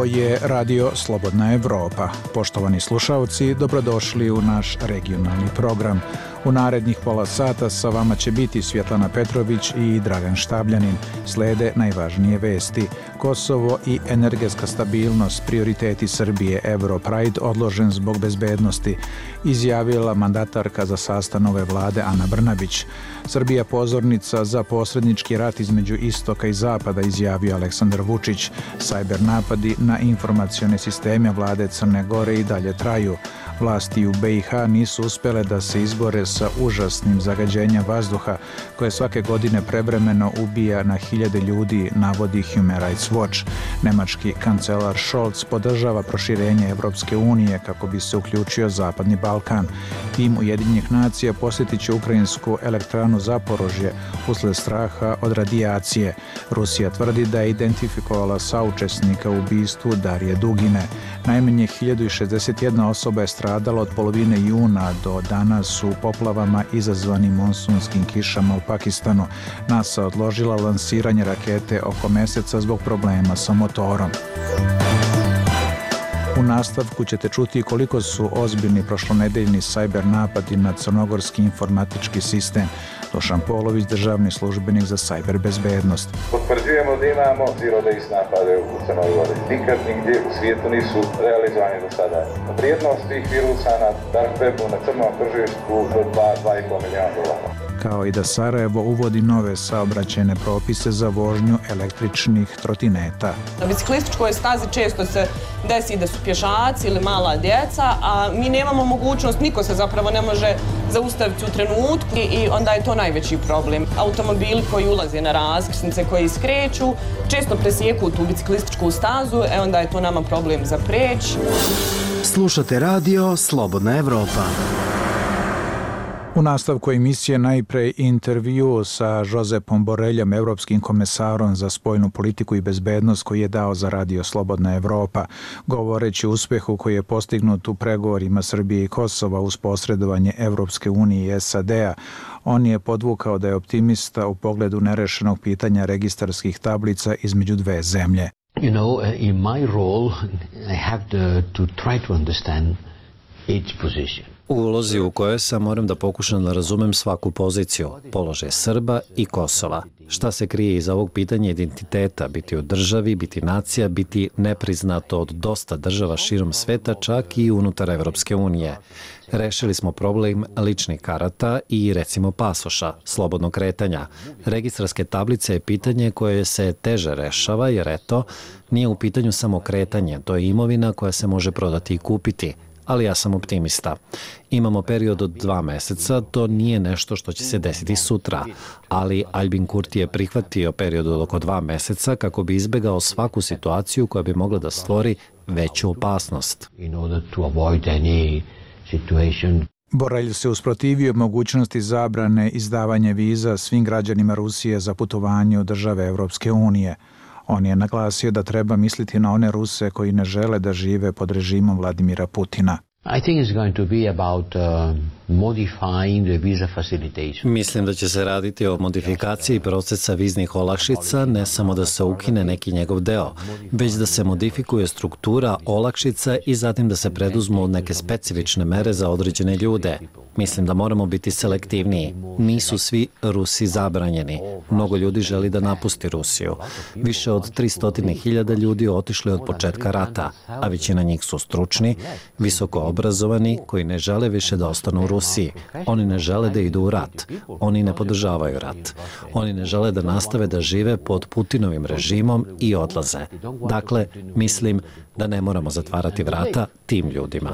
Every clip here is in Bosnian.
Ovo je Radio Slobodna Evropa. Poštovani slušalci, dobrodošli u naš regionalni program. U narednih pola sata sa vama će biti Svjetlana Petrović i Dragan Štabljanin. Slede najvažnije vesti. Kosovo i energetska stabilnost, prioriteti Srbije, Europride odložen zbog bezbednosti, izjavila mandatarka za sastav nove vlade Ana Brnabić. Srbija pozornica za posrednički rat između istoka i zapada, izjavio Aleksandar Vučić. Sajber napadi na informacione sisteme vlade Crne Gore i dalje traju. Vlasti u BiH nisu uspjele da se izbore sa užasnim zagađenjem vazduha koje svake godine prevremeno ubija na hiljade ljudi, navodi Human Rights Watch. Nemački kancelar Scholz podržava proširenje Evropske unije kako bi se uključio Zapadni Balkan. Tim Ujedinjenih nacija posjetit će ukrajinsku elektranu Zaporožje usled straha od radijacije. Rusija tvrdi da je identifikovala saučesnika u ubistvu Darije Dugine. Najmanje 1061 osoba je stradala od polovine juna do danas u poplavama izazvanim monsunskim kišama u Pakistanu. NASA odložila lansiranje rakete oko meseca zbog problema sa motorom. U nastavku ćete čuti koliko su ozbiljni prošlonedeljni sajber napadi na crnogorski informatički sistem. Dušan Polović, državni službenik za sajber bezbednost. Potvrđujemo da imamo zero days napade u Crnoj Gori. Nikad nigdje u svijetu nisu realizovani do sada. Vrijednost tih virusa na dark webu na crnom tržištu do 2,5 milijuna dolara. Kao i da Sarajevo uvodi nove saobraćajne propise za vožnju električnih trotineta. Na biciklističkoj stazi često se desi da su pješaci ili mala djeca, a mi nemamo mogućnost, niko se zapravo ne može zaustaviti u trenutku i onda je to najveći problem. Automobili koji ulaze na raskrsnice, koji skreću, često presjeku tu biciklističku stazu, onda je to nama problem za preći. Slušate radio Slobodna Evropa. U nastavku emisije najprej intervju sa Josepom Boreljom, evropskim komesarom za spoljnu politiku i bezbednost koji je dao za Radio Slobodna Evropa. Govoreći o uspjehu koji je postignut u pregovorima Srbije i Kosova uz posredovanje Evropske unije i SAD-a, on je podvukao da je optimista u pogledu nerešenog pitanja registarskih tablica između dve zemlje. You know, in my role, I have to try to understand each position. U ulozi u kojoj sam moram da pokušam da razumem svaku poziciju, položaj Srba i Kosova. Šta se krije iza ovog pitanja identiteta, biti u državi, biti nacija, biti nepriznato od dosta država širom sveta, čak i unutar Evropske unije. Rešili smo problem ličnih karata i recimo pasoša, slobodnog kretanja. Registarske tablice je pitanje koje se teže rešava jer eto, nije u pitanju samo kretanje, to je imovina koja se može prodati i kupiti. Ali ja sam optimista. Imamo period od 2 meseca, to nije nešto što će se desiti sutra, ali Albin Kurti je prihvatio period od oko 2 meseca kako bi izbegao svaku situaciju koja bi mogla da stvori veću opasnost. Borelj se usprotivio mogućnosti zabrane izdavanja viza svim građanima Rusije za putovanje u države Evropske unije. On je naglasio da treba misliti na one Ruse koji ne žele da žive pod režimom Vladimira Putina. I think it's going to be about modifying the visa facilitation. Mislim da će se raditi o modifikaciji procesa viznih olakšica, ne samo da se ukine neki njegov deo, već da se modifikuje struktura olakšica i zatim da se preduzmu neke specifične mere za određene ljude. Mislim da moramo biti selektivniji. Nisu svi Rusi zabranjeni. Mnogo ljudi želi da napusti Rusiju. Više od 300.000 ljudi otišli od početka rata, a većina njih su stručni, visoko obrazovani, koji ne žele više da ostanu u Rusiji. Oni ne žele da idu u rat. Oni ne podržavaju rat. Oni ne žele da nastave da žive pod Putinovim režimom i odlaze. Dakle, mislim da ne moramo zatvarati vrata tim ljudima.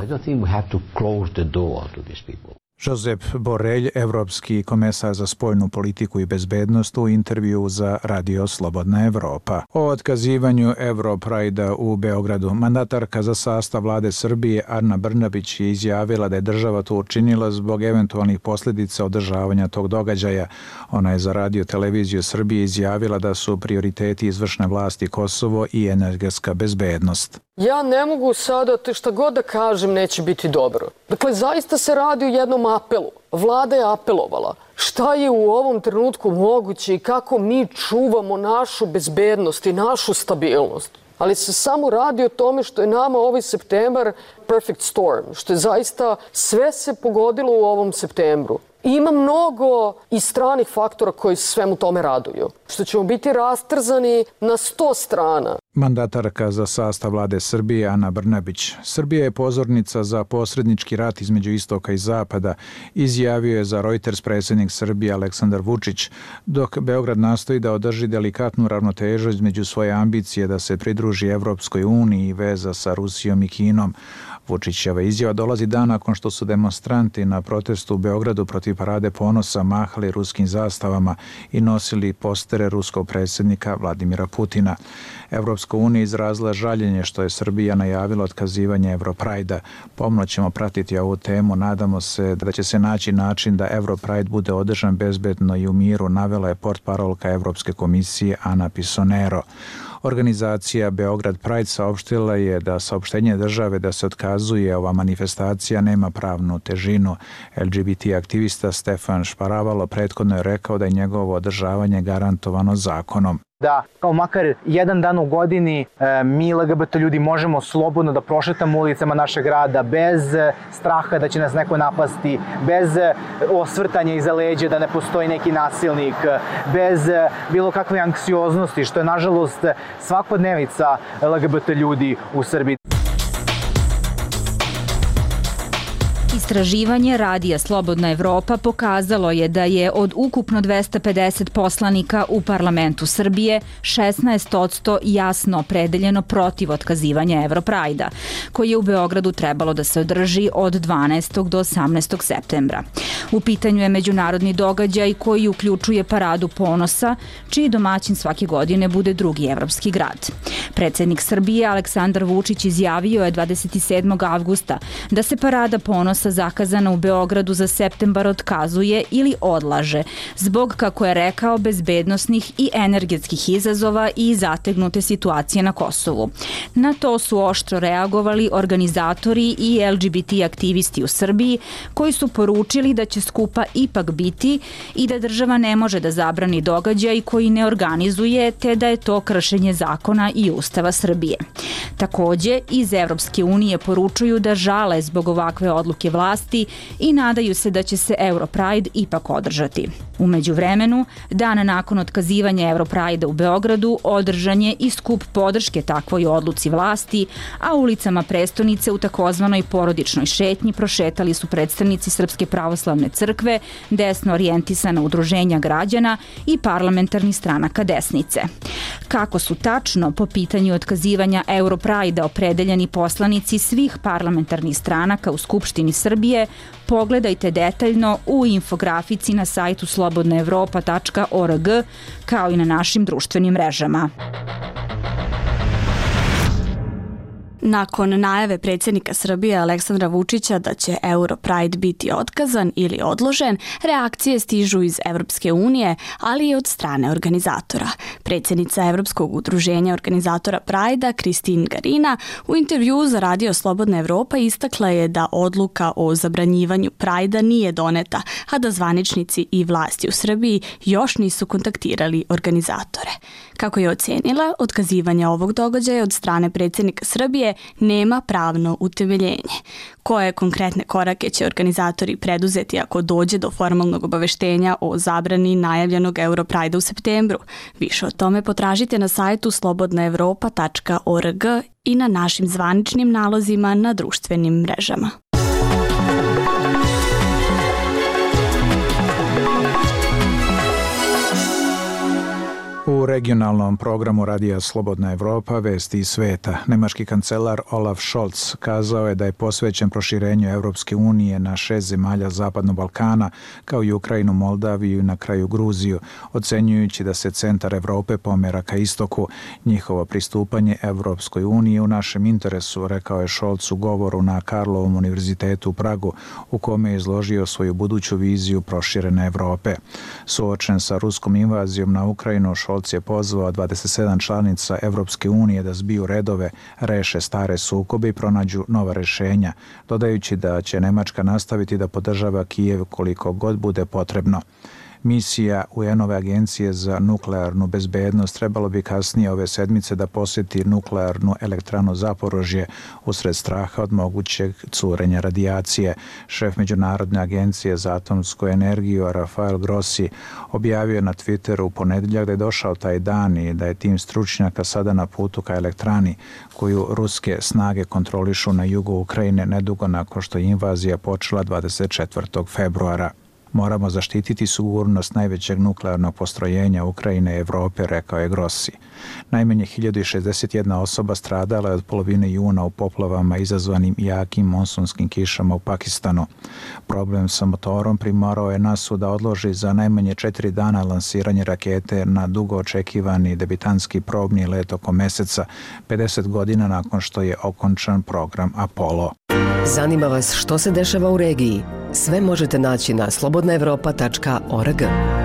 Josep Borelj, evropski komesar za spoljnu politiku i bezbednost u intervju za Radio Slobodna Evropa. O otkazivanju Europride-a u Beogradu mandatarka za sastav vlade Srbije Ana Brnabić je izjavila da je država to učinila zbog eventualnih posljedica održavanja tog događaja. Ona je za Radio televiziju Srbije izjavila da su prioriteti izvršne vlasti Kosovo i energetska bezbednost. Ja ne mogu sada, šta god da kažem, neće biti dobro. Dakle, zaista se radi o jednom apelu. Vlada je apelovala. Šta je u ovom trenutku moguće i kako mi čuvamo našu bezbednost i našu stabilnost? ali se samo radi o tome što je nama ovaj septembar perfect storm, što je zaista sve se pogodilo u ovom septembru. Ima mnogo i stranih faktora koji svemu tome raduju, što ćemo biti rastrzani na 100 strana. Mandatarka za sastav vlade Srbije Ana Brnabić. Srbija je pozornica za posrednički rat između istoka i zapada, izjavio je za Reuters predsjednik Srbije Aleksandar Vučić, dok Beograd nastoji da održi delikatnu ravnotežu između svoje ambicije da se pridruži Evropskoj uniji i veza sa Rusijom i Kinom. Vučićeva izjava dolazi dan nakon što su demonstranti na protestu u Beogradu protiv Parade ponosa mahali ruskim zastavama i nosili postere ruskog predsjednika Vladimira Putina. Evropska unija izrazila žaljenje što je Srbija najavila otkazivanje Europrajda. Pomno ćemo pratiti ovu temu, nadamo se da će se naći način da Europride bude održan bezbedno i u miru, navela je portparolka Evropske komisije Ana Pisonero. Organizacija Beograd Pride saopštila je da saopštenje države da se otkazuje ova manifestacija nema pravnu težinu. LGBT aktivista Stefan Šparavalo prethodno je rekao da je njegovo održavanje garantovano zakonom. Da kao makar jedan dan u godini mi LGBT ljudi možemo slobodno da prošetamo ulicama našeg grada bez straha da će nas neko napasti, bez osvrtanja iza leđa da ne postoji neki nasilnik, bez bilo kakve anksioznosti, što je nažalost svakodnevica LGBT ljudi u Srbiji. Istraživanje Radija Slobodna Evropa pokazalo je da je od ukupno 250 poslanika u parlamentu Srbije 16% jasno opredeljeno protiv otkazivanja Europrajda, koji je u Beogradu trebalo da se održi od 12. do 18. septembra. U pitanju je međunarodni događaj koji uključuje Paradu ponosa, čiji domaćin svake godine bude drugi evropski grad. Predsjednik Srbije Aleksandar Vučić izjavio je 27. avgusta da se Parada ponosa zakazana u Beogradu za septembar otkazuje ili odlaže zbog, kako je rekao, bezbednosnih i energetskih izazova i zategnute situacije na Kosovu. Na to su oštro reagovali organizatori i LGBT aktivisti u Srbiji, koji su poručili da će skupa ipak biti i da država ne može da zabrani događaj koji ne organizuje, te da je to kršenje zakona i Ustava Srbije. Takođe, iz Evropske unije poručuju da žale zbog ovakve odluke vlasti i nadaju se da će se Europride ipak održati. U međuvremenu, dan nakon otkazivanja Europrajda u Beogradu, održan je i skup podrške takvoj odluci vlasti, a ulicama prestonice u takozvanoj porodičnoj šetnji prošetali su predstavnici Srpske pravoslavne crkve, desno orijentisana udruženja građana i parlamentarnih stranaka desnice. Kako su tačno po pitanju otkazivanja Europrajda opredeljeni poslanici svih parlamentarnih stranaka u Skupštini Srbije, pogledajte detaljno u infografici na sajtu slobodnaevropa.org kao i na našim društvenim mrežama. Nakon najave predsjednika Srbije Aleksandra Vučića da će Europride biti otkazan ili odložen, reakcije stižu iz Evropske unije, ali i od strane organizatora. Predsjednica Evropskog udruženja organizatora Prajda, Kristin Garina, u intervjuu za Radio Slobodna Evropa istakla je da odluka o zabranjivanju Prajda nije doneta, a da zvaničnici i vlasti u Srbiji još nisu kontaktirali organizatore. Kako je ocenila, otkazivanje ovog događaja od strane predsjednika Srbije nema pravno utemeljenje. Koje konkretne korake će organizatori preduzeti ako dođe do formalnog obaveštenja o zabrani najavljenog Europrajda u septembru? Više o tome potražite na sajtu slobodnaevropa.org i na našim zvaničnim nalozima na društvenim mrežama. U regionalnom programu Radija Slobodna Evropa vesti iz sveta, nemački kancelar Olaf Scholz kazao je da je posvećen proširenju Evropske unije na 6 zemalja Zapadnog Balkana, kao i Ukrajinu, Moldaviju i na kraju Gruziju, ocenjujući da se centar Evrope pomera ka istoku. Njihovo pristupanje Evropskoj uniji u našem interesu, rekao je Scholz u govoru na Karlovom univerzitetu u Pragu, u kome je izložio svoju buduću viziju proširene Evrope. Suočen sa ruskom invazijom na Ukrajinu, Scholz je pozvao 27 članica Evropske unije da zbiju redove, reše stare sukobe i pronađu nova rešenja, dodajući da će Nemačka nastaviti da podržava Kijev koliko god bude potrebno. Misija UN-ove agencije za nuklearnu bezbednost trebalo bi kasnije ove sedmice da posjeti nuklearnu elektranu Zaporožje usred straha od mogućeg curenja radijacije. Šef Međunarodne agencije za atomsku energiju Rafael Grossi objavio je na Twitteru u ponedjeljak da je došao taj dan i da je tim stručnjaka sada na putu ka elektrani koju ruske snage kontrolišu na jugu Ukrajine nedugo nakon što je invazija počela 24. februara. Moramo zaštititi sigurnost najvećeg nuklearnog postrojenja Ukrajine i Evrope, rekao je Grossi. Najmanje 1061 osoba stradala je od polovine juna u poplavama izazvanim jakim monsunskim kišama u Pakistanu. Problem sa motorom primorao je NASA da odloži za najmanje 4 dana lansiranje rakete na dugo očekivani debitanski probni let oko meseca, 50 godina nakon što je okončan program Apollo. Zanima vas što se dešava u regiji? Sve možete naći na slobodnaevropa.org.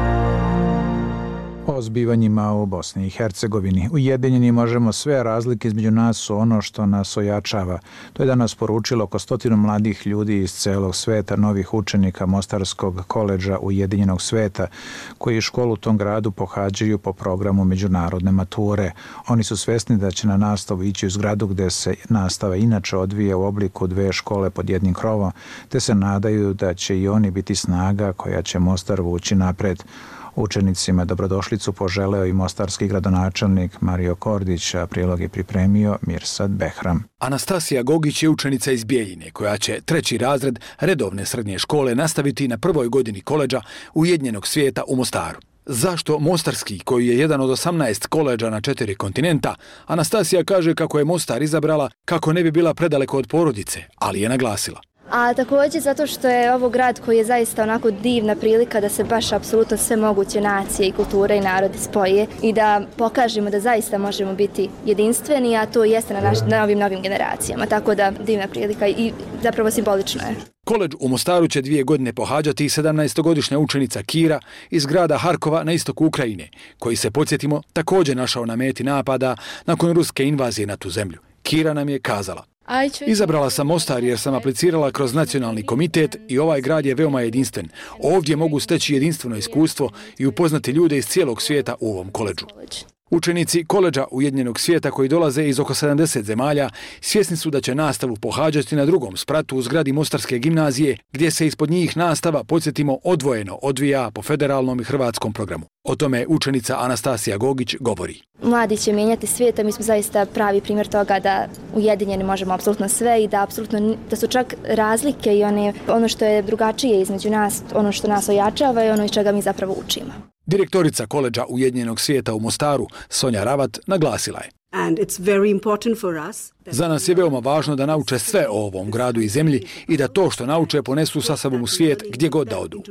O zbivanjima u Bosni i Hercegovini. Ujedinjeni možemo sve, razlike između nas su ono što nas ojačava. To je danas poručilo oko 100 mladih ljudi iz celog sveta, novih učenika Mostarskog koledža Ujedinjenog sveta, koji školu u tom gradu pohađaju po programu međunarodne mature. Oni su svesni da će na nastavu ići u zgradu gde se nastava inače odvija u obliku 2 škole pod jednim krovom, te se nadaju da će i oni biti snaga koja će Mostar vući napred. Učenicima dobrodošlicu poželeo i mostarski gradonačelnik Mario Kordić, a prilog je pripremio Mirsad Behram. Anastasija Gogić je učenica iz Bijeljine koja će 3. razred redovne srednje škole nastaviti na 1. godini koledža Ujedinjenog svijeta u Mostaru. Zašto Mostarski, koji je jedan od 18 koledža na 4 kontinenta, Anastasija kaže kako je Mostar izabrala kako ne bi bila predaleko od porodice, ali je naglasila. A također zato što je ovo grad koji je zaista onako divna prilika da se baš apsolutno sve moguće nacije i kulture i narodi spoje i da pokažemo da zaista možemo biti jedinstveni, a to jeste na ovim novim generacijama. Tako da divna prilika i zapravo simbolično je. Koledž u Mostaru će 2 godine pohađati 17-godišnja učenica Kira iz grada Harkova na istoku Ukrajine, koji se, podsjetimo, također našao na meti napada nakon ruske invazije na tu zemlju. Kira nam je kazala: izabrala sam Mostar jer sam aplicirala kroz nacionalni komitet i ovaj grad je veoma jedinstven. Ovdje mogu steći jedinstveno iskustvo i upoznati ljude iz cijelog svijeta u ovom koledžu. Učenici koledža Ujedinjenog svijeta koji dolaze iz oko 70 zemalja svjesni su da će nastavu pohađati na 2. spratu u zgradi Mostarske gimnazije, gdje se ispod njih nastava, podsjetimo, odvojeno odvija po federalnom i hrvatskom programu. O tome učenica Anastasija Gogić govori. Mladi će mijenjati svijet, a mi smo zaista pravi primjer toga da ujedinjeni možemo apsolutno sve i da su čak razlike i ono što je drugačije između nas, ono što nas ojačava i ono iz čega mi zapravo učimo. Direktorica koledža Ujedinjenog svijeta u Mostaru, Sonja Ravat, naglasila je. Za nas je veoma važno da nauče sve o ovom gradu i zemlji i da to što nauče ponesu sa sobom u svijet gdje god da odu.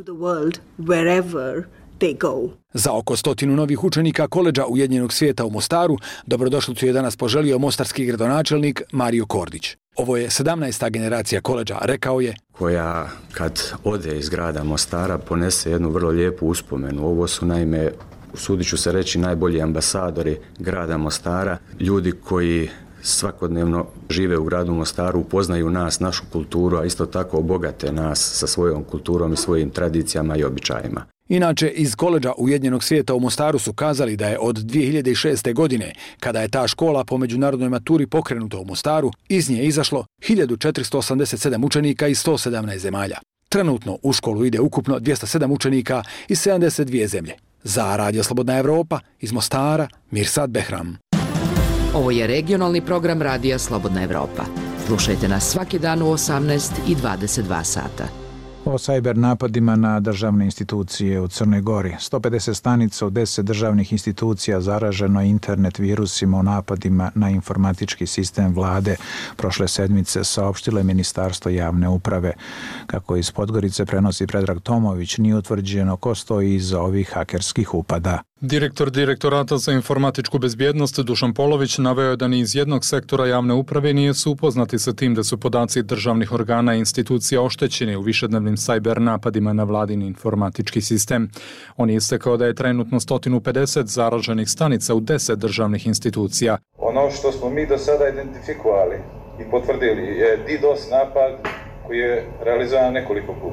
Za oko 100 novih učenika koledža Ujedinjenog svijeta u Mostaru dobrodošlicu je danas poželio mostarski gradonačelnik Mario Kordić. Ovo je 17. generacija koledža, rekao je, koja kad ode iz grada Mostara ponese jednu vrlo lijepu uspomenu. Ovo su naime, usudit ću se reći, najbolji ambasadori grada Mostara, ljudi koji svakodnevno žive u gradu Mostaru, upoznaju nas, našu kulturu, a isto tako obogate nas sa svojom kulturom i svojim tradicijama i običajima. Inače, iz koledža Ujedinjenog svijeta u Mostaru su kazali da je od 2006. godine, kada je ta škola po međunarodnoj maturi pokrenuta u Mostaru, iz nje izašlo 1487 učenika iz 117 zemalja. Trenutno u školu ide ukupno 207 učenika iz 72 zemlje. Za Radio Slobodna Evropa, iz Mostara, Mirsad Behram. Ovo je regionalni program Radija Slobodna Evropa. Slušajte nas svaki dan u 18 i 22 sata. O sajber napadima na državne institucije u Crnoj Gori. 150 stanica u 10 državnih institucija zaraženo internet virusima u napadima na informatički sistem vlade. Prošle sedmice saopštilo je Ministarstvo javne uprave. Kako iz Podgorice prenosi Predrag Tomović, nije utvrđeno ko stoji iza ovih hakerskih upada. Direktor Direktorata za informatičku bezbjednost Dušan Polović naveo je da ni iz jednog sektora javne uprave nije su upoznati sa tim da su podaci državnih organa i institucija oštećeni u višednevnim sajber napadima na vladin informatički sistem. On je istakao da je trenutno 150 zaraženih stanica u 10 državnih institucija. Ono što smo mi do sada identifikovali i potvrdili je DDoS napad koji je realizovan nekoliko puta.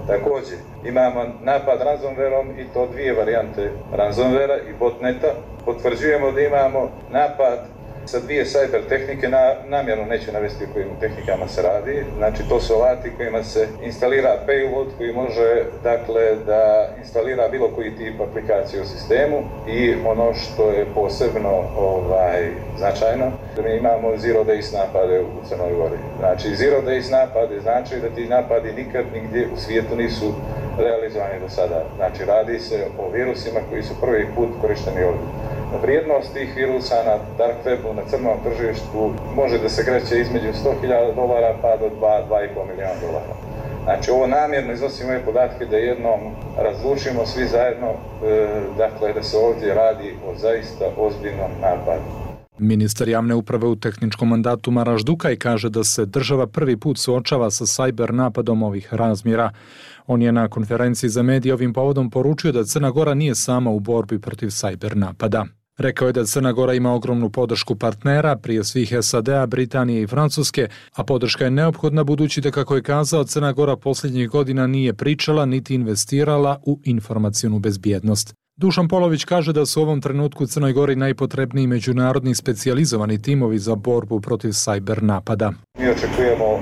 Također, imamo napad ransomwareom i to dvije varijante ransomwarea i botneta. Potvrđujemo da imamo napad sa dvije cyber tehnike, namjerno neću navesti o kojim tehnikama se radi. Znači, to su alati kojima se instalira payload koji može, dakle, da instalira bilo koji tip aplikacije u sistemu i ono što je posebno značajno, da mi imamo zero days napade u Crnoj Gori. Znači, zero days napade znači da ti napadi nikad nigdje u svijetu nisu realizovani do sada. Znači, radi se o virusima koji su prvi put korišteni ovdje. Vrijednost tih virusa na dark webu, na crnom tržištu, može da se kreće između $100,000 pa do $2,5 milijuna. Znači, ovo namjerno iznosimo ove podatke da jednom razlučimo svi zajedno, dakle, da se ovdje radi o zaista ozbiljnom napadu. Ministar javne uprave u tehničkom mandatu Maraš Dukaj kaže da se država prvi put suočava sa sajber napadom ovih razmjera. On je na konferenciji za medije ovim povodom poručio da Crna Gora nije sama u borbi protiv sajber napada. Rekao je da Crna Gora ima ogromnu podršku partnera, prije svih SAD-a, Britanije i Francuske, a podrška je neophodna budući da, kako je kazao, Crna Gora posljednjih godina nije pričala niti investirala u informacionu bezbjednost. Dušan Polović kaže da su u ovom trenutku u Crnoj Gori najpotrebniji međunarodni specijalizovani timovi za borbu protiv sajber napada. Mi očekujemo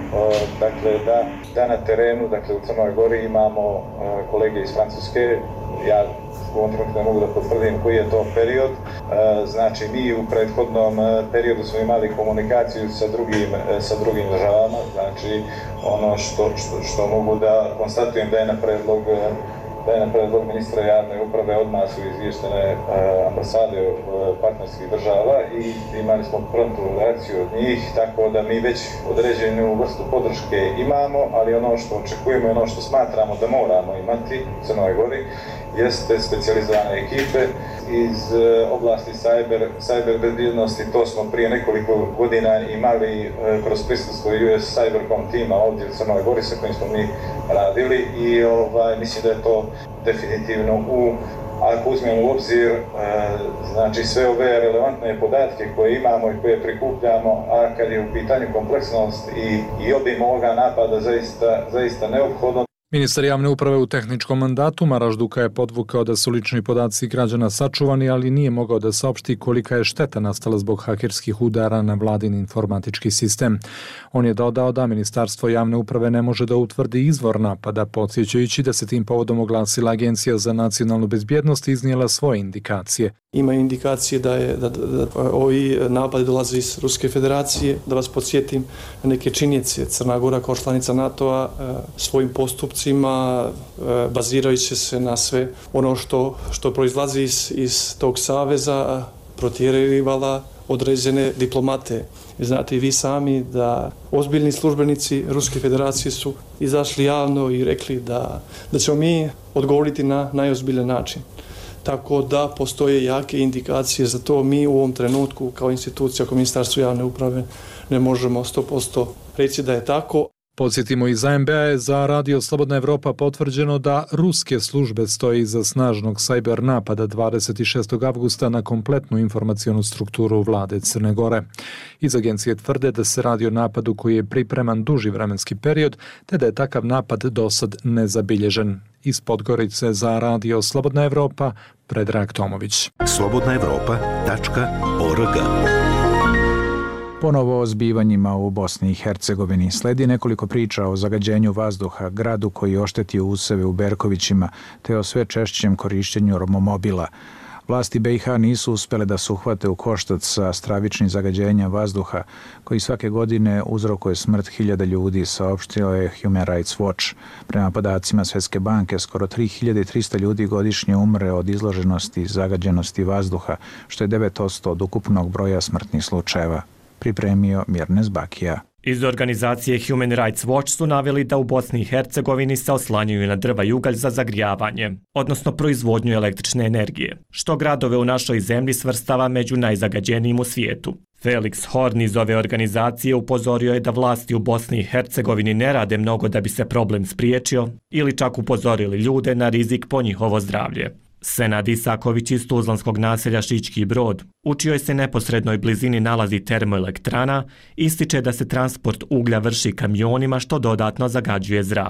da na terenu, dakle u Crnoj Gori imamo kolege iz Francuske. Ja u ovom trenutku ne mogu da potvrdim koji je to period. Znači, mi u prethodnom periodu smo imali komunikaciju sa drugim državama. Znači, ono što mogu da konstatujem da je na predlog ministra javne uprave odmah su izvještene ambasade partnerskih država i imali smo promptnu reakciju od njih, tako da mi već određenu vrstu podrške imamo, ali ono što očekujemo i ono što smatramo da moramo imati u Crnoj Gori jeste specijalizovane ekipe iz oblasti cyber bezbjednosti. To smo prije nekoliko godina imali kroz prisustvo US Cybercom tima ovdje u Crnoj Gori sa kojim smo mi radili i mislim da je to definitivno ako uzmemo u obzir znači sve ove relevantne podatke koje imamo i koje prikupljamo, a kad je u pitanju kompleksnost i obim ovoga napada zaista neophodno. Ministar javne uprave u tehničkom mandatu Maraš Dukaj je podvukao da su lični podaci građana sačuvani, ali nije mogao da saopšti kolika je šteta nastala zbog hakerskih udara na vladin informatički sistem. On je dodao da Ministarstvo javne uprave ne može da utvrdi izvor napada, podsjećajući da se tim povodom oglasila Agencija za nacionalnu bezbjednost i iznijela svoje indikacije. Ima indikacije da ovi napadi dolaze iz Ruske federacije. Da vas podsjetim na neke činjenice. Crna Gora kao članica NATO-a svojim postupcima, bazirajući se na sve ono što proizlazi iz tog saveza, protjerivala određene diplomate. Znate i vi sami da ozbiljni službenici Ruske federacije su izašli javno i rekli da ćemo mi odgovoriti na najozbiljan način. Tako da postoje jake indikacije za to. Mi u ovom trenutku kao institucija, kao Ministarstvo javne uprave ne možemo 100% reći da je tako. Podsjetimo, iz AMB-a je za Radio Slobodna Evropa potvrđeno da ruske službe stoje iza snažnog sajber napada 26. avgusta na kompletnu informacionu strukturu vlade Crne Gore. Iz agencije tvrde da se radi o napadu koji je pripreman duži vremenski period, te da je takav napad dosad nezabilježen. Iz Podgorice za Radio Slobodna Evropa, Predrag Tomović. slobodnaevropa.org. Ponovo o zbivanjima u Bosni i Hercegovini sledi nekoliko priča o zagađenju vazduha, gradu koji je oštetio useve u Berkovićima, te o sve češćem korišćenju romomobila. Vlasti BiH nisu uspjele da se uhvate u koštac sa stravičnim zagađenjem vazduha, koji svake godine uzrokuje smrt hiljada ljudi, saopštio je Human Rights Watch. Prema podacima Svjetske banke, skoro 3300 ljudi godišnje umre od izloženosti i zagađenosti vazduha, što je 9% od ukupnog broja smrtnih slučajeva. Pripremio Mirnes Bakija. Iz organizacije Human Rights Watch su naveli da u Bosni i Hercegovini se oslanjaju na drva i ugalj za zagrijavanje, odnosno proizvodnju električne energije, što gradove u našoj zemlji svrstava među najzagađenijim u svijetu. Felix Horn iz ove organizacije upozorio je da vlasti u Bosni i Hercegovini ne rade mnogo da bi se problem spriječio ili čak upozorili ljude na rizik po njihovo zdravlje. Senad Isaković iz tuzlanskog naselja Šički Brod, u čijoj se neposrednoj blizini nalazi termoelektrana, ističe da se transport uglja vrši kamionima što dodatno zagađuje zrak.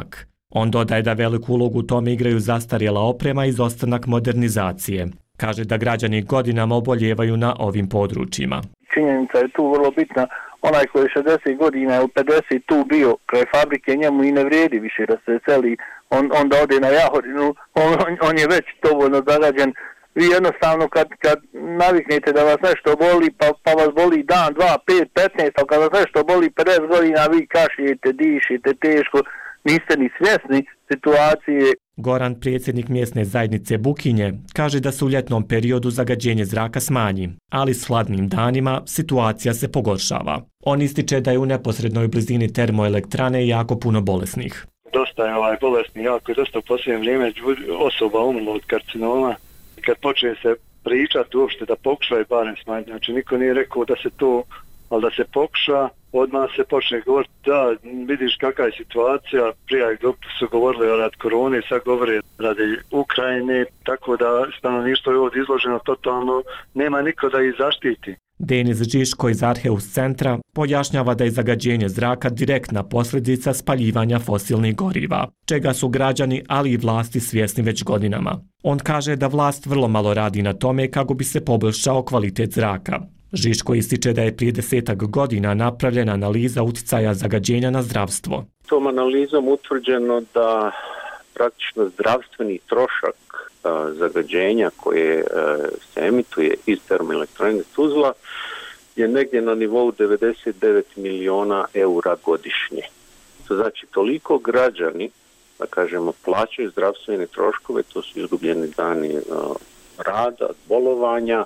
On dodaje da veliku ulogu u tome igraju zastarjela oprema i izostanak modernizacije. Kaže da građani godinama oboljevaju na ovim područjima. Činjenica je tu vrlo bitna. Onaj koji je 60 godina ili 50 tu bio kraj fabrike, njemu i ne vrijedi više da se seli, on da ode na Jahorinu, on je već dovoljno zagađen. Vi jednostavno kad naviknete da vas nešto boli, pa vas boli dan, 2, 5, 15, a kad vas nešto boli 50 godina, vi kašljete, dišete teško, niste ni svjesni situacije. Goran, predsjednik mjesne zajednice Bukinje, kaže da se u ljetnom periodu zagađenje zraka smanji, ali s hladnim danima situacija se pogoršava. On ističe da je u neposrednoj blizini termoelektrane jako puno bolesnih. Dosta je bolesni, jako je dosta u posljednje vrijeme osoba umrlo od karcinoma. Kad počne se pričati uopšte da pokušaju barem smanjiti, znači niko nije rekao da se to, ali da se pokuša, odmah se počne govoriti da vidiš kakva je situacija, prije su govorili radi korone, sad govore radi Ukrajine, tako da stanovništvo je ovdje izloženo totalno, nema niko da ih zaštiti. Denis Žiško iz Arheus centra pojašnjava da je zagađenje zraka direktna posljedica spaljivanja fosilnih goriva, čega su građani, ali i vlasti svjesni već godinama. On kaže da vlast vrlo malo radi na tome kako bi se poboljšao kvalitet zraka. Žiško ističe da je prije 10 godina napravljena analiza utjecaja zagađenja na zdravstvo. Tom analizom utvrđeno da praktično zdravstveni trošak zagađenja koje se emituje iz termoelektrane Tuzla je negdje na nivou 99 miliona eura godišnje. To znači toliko građani, da kažemo, plaćaju zdravstvene troškove, to su izgubljeni dani rada, bolovanja,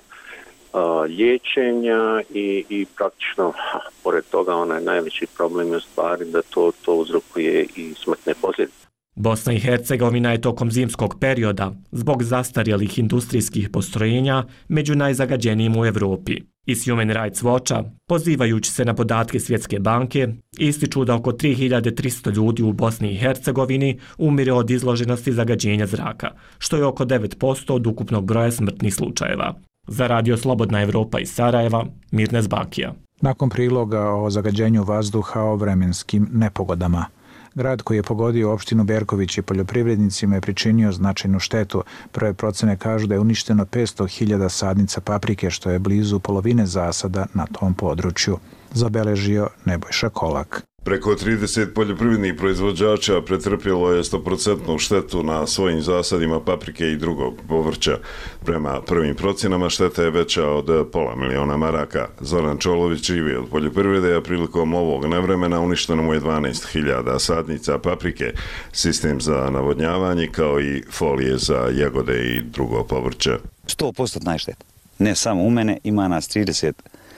liječenja i praktično, pored toga, onaj najveći problem je u stvari da to uzrokuje i smrtne posljedice. Bosna i Hercegovina je tokom zimskog perioda, zbog zastarjelih industrijskih postrojenja, među najzagađenijim u Evropi. Iz Human Rights Watcha, pozivajući se na podatke Svjetske banke, ističu da oko 3300 ljudi u Bosni i Hercegovini umire od izloženosti zagađenja zraka, što je oko 9% od ukupnog broja smrtnih slučajeva. Za Radio Slobodna Evropa iz Sarajeva, Mirnes Bakija. Nakon priloga o zagađenju vazduha o vremenskim nepogodama. Grad koji je pogodio opštinu Berković i poljoprivrednicima je pričinio značajnu štetu. Prve procene kažu da je uništeno 500.000 sadnica paprike, što je blizu polovine zasada na tom području. Zabeležio Nebojša Kolak. Preko 30 poljoprivrednih proizvođača pretrpjelo je 100% štetu na svojim zasadima paprike i drugog povrća. Prema prvim procjenama šteta je veća od $500.000 maraka. Zoran Čolović živi od poljoprivrede, a prilikom ovog nevremena uništeno mu je 12.000 sadnica paprike, sistem za navodnjavanje kao i folije za jagode i drugo povrće. 100% šteta. Ne samo u mene, ima nas 30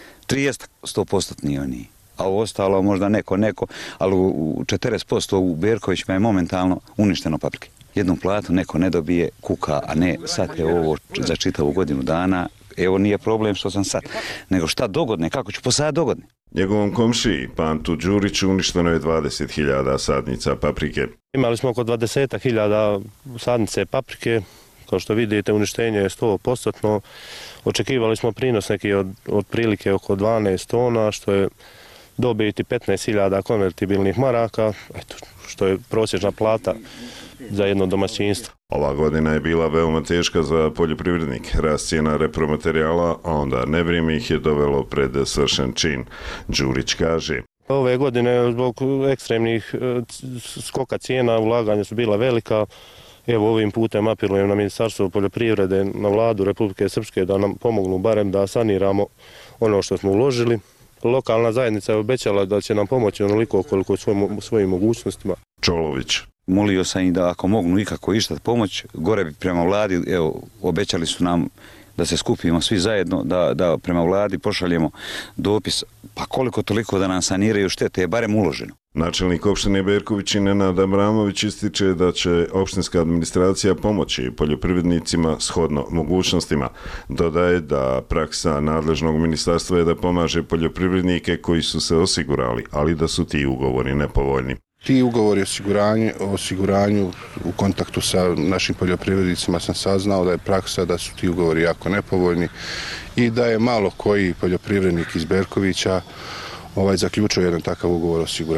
100% oni. A u ostalo možda neko, ali u 40% u Berkovićima je momentalno uništeno paprike. Jednu platu neko ne dobije, kuka, a ne sad je ovo za čitavu godinu dana. Evo nije problem što sam sad, nego šta dogodne, kako ću posaditi dogodne. Njegovom komšiji, Pantu Đuriću, uništeno je 20.000 sadnica paprike. Imali smo oko 20.000 sadnice paprike. Kao što vidite, uništenje je 100%. Očekivali smo prinos neki od prilike oko 12 tona, što je dobiti 15.000 konvertibilnih maraka, što je prosječna plata za jedno domaćinstvo. Ova godina je bila veoma teška za poljoprivrednike. Rast cijena repromaterijala, a onda nevrijeme ih je dovelo pred svršen čin. Đurić kaže. Ove godine zbog ekstremnih skoka cijena ulaganja su bila velika. Evo ovim putem apelujem na Ministarstvo poljoprivrede, na vladu Republike Srpske da nam pomognu barem da saniramo ono što smo uložili. Lokalna zajednica je obećala da će nam pomoći onoliko koliko svojim mogućnostima. Čolović. Molio sam i da ako mogu ikako išta pomoć, gore bi prema vladi, evo, obećali su nam da se skupimo svi zajedno, da prema vladi pošaljemo dopis, pa koliko toliko da nam saniraju štete je barem uloženo. Načelnik opštine Berković i Nenad Abramović ističe da će opštinska administracija pomoći poljoprivrednicima shodno mogućnostima. Dodaje da praksa nadležnog ministarstva je da pomaže poljoprivrednike koji su se osigurali, ali da su ti ugovori nepovoljni. Ti ugovori o osiguranju u kontaktu sa našim poljoprivrednicima sam saznao da je praksa da su ti ugovori jako nepovoljni i da je malo koji poljoprivrednik iz Berkovića zaključio jedan takav ugovor o osiguranju.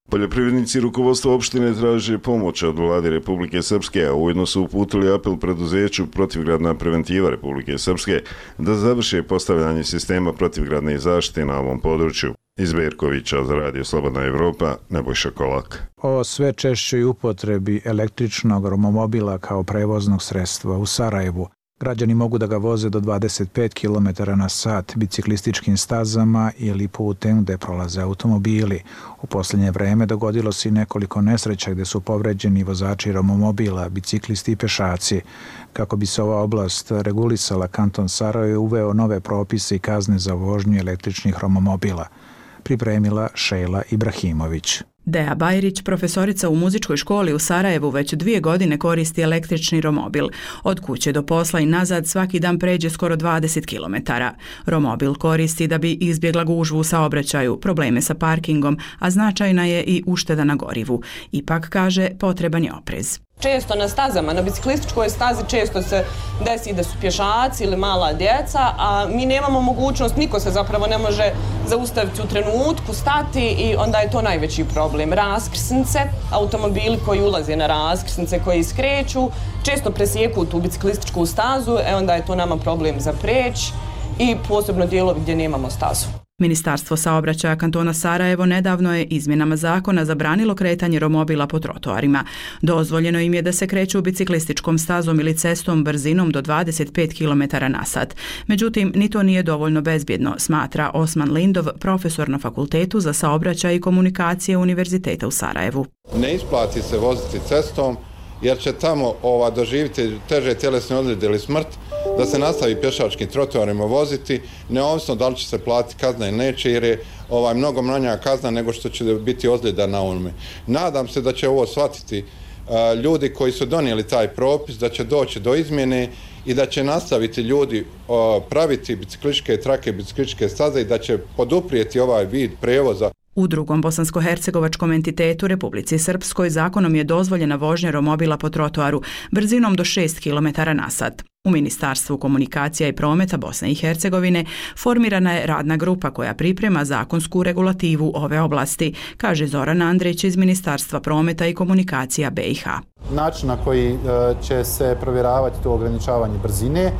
Poljoprivrednici rukovodstva opštine traže pomoć od vlade Republike Srpske, a ujedno su uputili apel preduzeću Protivgradna preventiva Republike Srpske da završe postavljanje sistema protivgradne zaštite na ovom području. Iz Berkovića za Radio Slobodna Evropa, Nebojša Kolak. O sve češćoj upotrebi električnog romomobila kao prevoznog sredstva u Sarajevu. Građani mogu da ga voze do 25 km na sat biciklističkim stazama ili putem gde prolaze automobili. U posljednje vreme dogodilo se i nekoliko nesreća gde su povređeni vozači romomobila, biciklisti i pešaci. Kako bi se ova oblast regulisala, kanton Sarajevo je uveo nove propise i kazne za vožnju električnih romomobila. Pripremila Šejla Ibrahimović. Deja Bajrić, profesorica u muzičkoj školi u Sarajevu, već 2 godine koristi električni romobil. Od kuće do posla i nazad svaki dan pređe skoro 20 km. Romobil koristi da bi izbjegla gužvu u saobraćaju, probleme sa parkingom, a značajna je i ušteda na gorivu. Ipak, kaže, potreban je oprez. Često na stazama, na biciklističkoj stazi često se desi da su pješaci ili mala djeca, a mi nemamo mogućnost, niko se zapravo ne može zaustaviti u trenutku, stati i onda je to najveći problem. Raskrsnice, automobili koji ulaze na raskrsnice, koji skreću, često presjeku tu biciklističku stazu, onda je to nama problem za preć i posebno dijelovi gdje nemamo stazu. Ministarstvo saobraćaja kantona Sarajevo nedavno je izmjenama zakona zabranilo kretanje romobila po trotoarima. Dozvoljeno im je da se kreću biciklističkom stazom ili cestom brzinom do 25 km na sat. Međutim, ni to nije dovoljno bezbjedno, smatra Osman Lindov, profesor na Fakultetu za saobraćaj i komunikacije Univerziteta u Sarajevu. Ne isplati se voziti cestom jer će tamo doživjeti teže tjelesne ozljede ili smrt, da se nastavi pješačkim trotoarima voziti, neovisno da li će se platiti kazna ili neće, jer je mnogo manja kazna nego što će biti ozljeda na onome. Nadam se da će ovo shvatiti ljudi koji su donijeli taj propis, da će doći do izmjene i da će nastaviti ljudi praviti biciklističke trake, biciklističke staze i da će poduprijeti ovaj vid prevoza. U drugom bosansko-hercegovačkom entitetu Republici Srpskoj zakonom je dozvoljena vožnja romobila po trotoaru brzinom do 6 km na sat. U Ministarstvu komunikacija i prometa Bosne i Hercegovine formirana je radna grupa koja priprema zakonsku regulativu ove oblasti, kaže Zoran Andrić iz Ministarstva prometa i komunikacija BiH. Način na koji će se provjeravati to ograničavanje brzine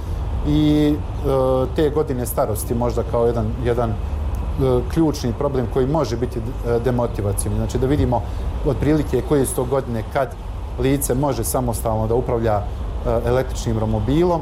i te godine starosti možda kao jedan ključni problem koji može biti demotivacijni. Znači da vidimo otprilike koje su to godine kad lice može samostalno da upravlja električnim romobilom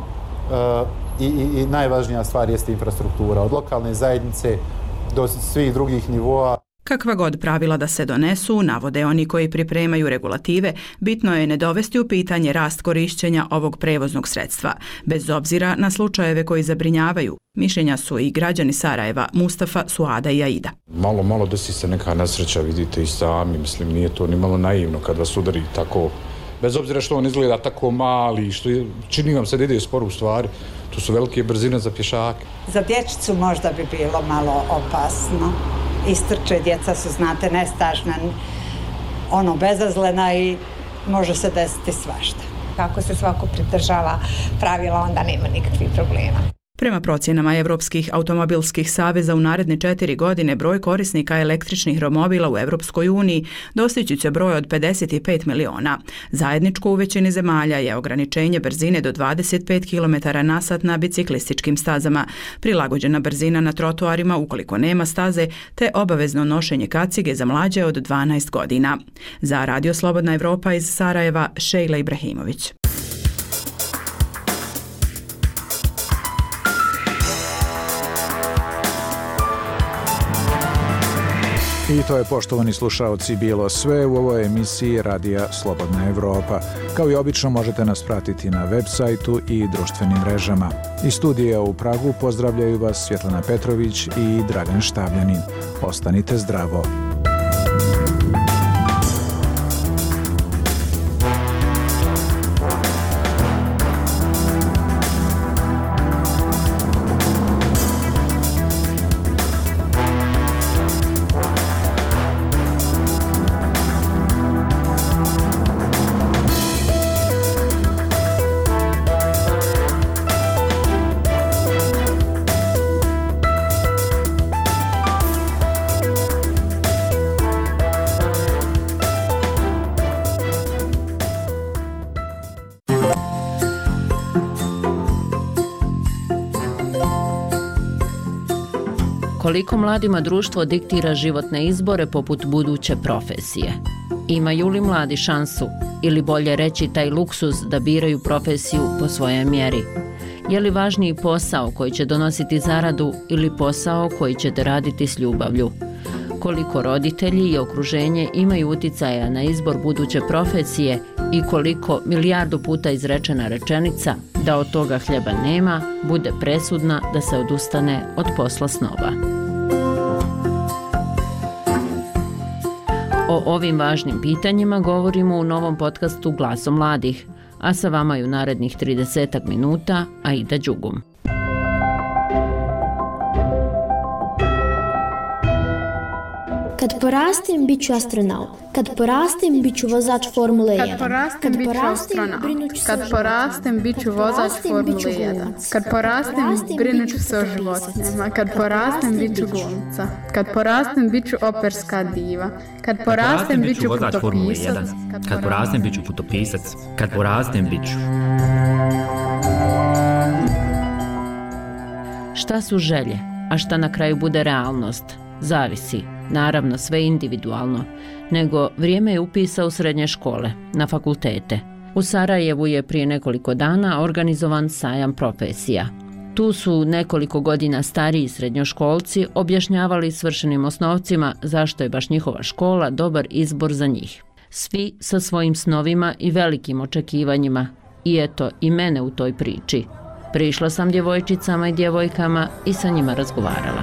i najvažnija stvar jeste infrastruktura. Od lokalne zajednice do svih drugih nivoa. Kakva god pravila da se donesu, navode oni koji pripremaju regulative, bitno je ne dovesti u pitanje rast korišćenja ovog prevoznog sredstva, bez obzira na slučajeve koji zabrinjavaju. Mišljenja su i građani Sarajeva, Mustafa, Suada i Aida. Malo desi se neka nesreća, vidite i sami, mislim, nije to ni malo naivno kad vas udari tako, bez obzira što on izgleda tako mali, što čini vam se da ide sporo u stvari, tu su velike brzine za pješake. Za dječicu možda bi bilo malo opasno. Istrče, djeca su, znate, nestažna, bezazlena i može se desiti svašta. Kako se svako pridržava pravila, onda nema nikakvih problema. Prema procjenama Evropskih automobilskih saveza u naredne 4 godine broj korisnika električnih romobila u Evropskoj uniji dostići će broj od 55 miliona. Zajedničko u većini zemalja je ograničenje brzine do 25 km na sat na biciklističkim stazama, prilagođena brzina na trotoarima ukoliko nema staze, te obavezno nošenje kacige za mlađe od 12 godina. Za Radio Slobodna Evropa iz Sarajeva, Šejla Ibrahimović. I to je, poštovani slušaoci, bilo sve u ovoj emisiji Radija Slobodna Evropa. Kao i obično možete nas pratiti na web sajtu i društvenim mrežama. Iz studija u Pragu pozdravljaju vas Svjetlana Petrović i Dragan Štavljanin. Ostanite zdravo. Koliko mladima društvo diktira životne izbore poput buduće profesije? Imaju li mladi šansu ili bolje reći taj luksuz da biraju profesiju po svojoj mjeri? Je li važniji posao koji će donositi zaradu ili posao koji ćete raditi s ljubavlju? Koliko roditelji i okruženje imaju uticaja na izbor buduće profesije i koliko milijardu puta izrečena rečenica da od toga hljeba nema bude presudna da se odustane od posla snova. O ovim važnim pitanjima govorimo u novom podcastu Glasom mladih, a sa vama je u narednih 30 minuta Aida Đugum. Kad porastem, bit ću astronaut. Kad porastem, bit ću vozač Formule 1. Kad porastem, bit ću astronaut. Kad porastem, bit ću vozač Formule 1. Kad porastem, brinut ću se o životinjama. Kad porastem, bit ću glumica. Kad porastem, bit ću operska diva. Kad porastem, bit ću putopisac. Kad porastem, bit ću putopisac. Kad porastem, bit ću... Šta su želje, a šta na kraju bude realnost? Zavisi. Naravno, sve individualno, nego vrijeme je upisa u srednje škole, na fakultete. U Sarajevu je prije nekoliko dana organizovan sajam profesija. Tu su nekoliko godina stariji srednjoškolci objašnjavali svršenim osnovcima zašto je baš njihova škola dobar izbor za njih. Svi sa svojim snovima i velikim očekivanjima. I eto, i mene u toj priči. Prišla sam djevojčicama i djevojkama i sa njima razgovarala.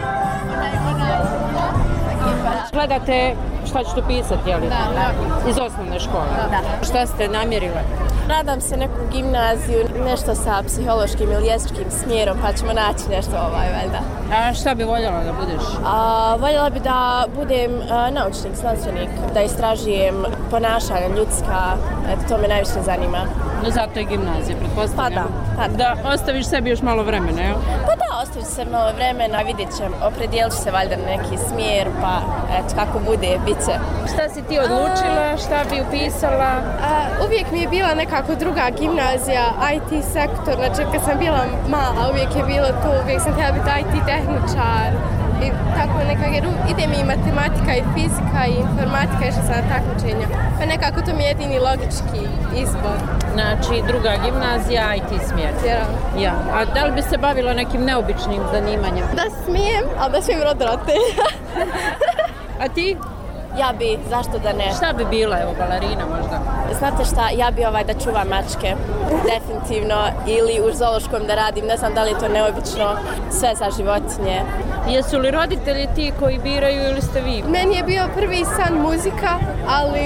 Gledate šta ćete pisati, jel? Da. Iz osnovne škole? Da. Šta ste namjerile? Nadam se neku gimnaziju, nešto sa psihološkim ili jezičkim smjerom, pa ćemo naći nešto valjda. A šta bi voljela da budeš? Voljela bi da budem naučnik, znanstvenik, da istražujem ponašanja ljudska, to me najviše zanima. No zato je gimnazija, pretpostavljam. Pa da. Da ostaviš sebi još malo vremena, jel? Pa da, ostavit ću se malo vremena, vidjet ćem, opredijelit ću se valjda na neki smjer, pa eto, kako bude, bit će. Šta si ti odlučila, šta bi upisala? Uvijek mi je bila nekako druga gimnazija, IT sektor, znači kad sam bila mala, uvijek je bilo to, uvijek sam htjela biti IT tehničar. I tako nekako, jer ide mi i matematika i fizika i informatika, išla sam na takmičenja. Pa nekako to mi je jedini logički izbor. Znači druga gimnazija, IT smjer. Ja. A da li bi se bavila nekim neobičnim zanimanjem? Da smijem, ali da smijem roditelja. A ti? Ja bi, zašto da ne? Šta bi bila, evo, balerina možda? Znate šta, ja bi da čuvam mačke, definitivno, ili u zoološkom da radim, ne znam da li je to neobično, sve za životinje. Jesu li roditelji ti koji biraju ili ste vi? Meni je bio prvi san muzika, ali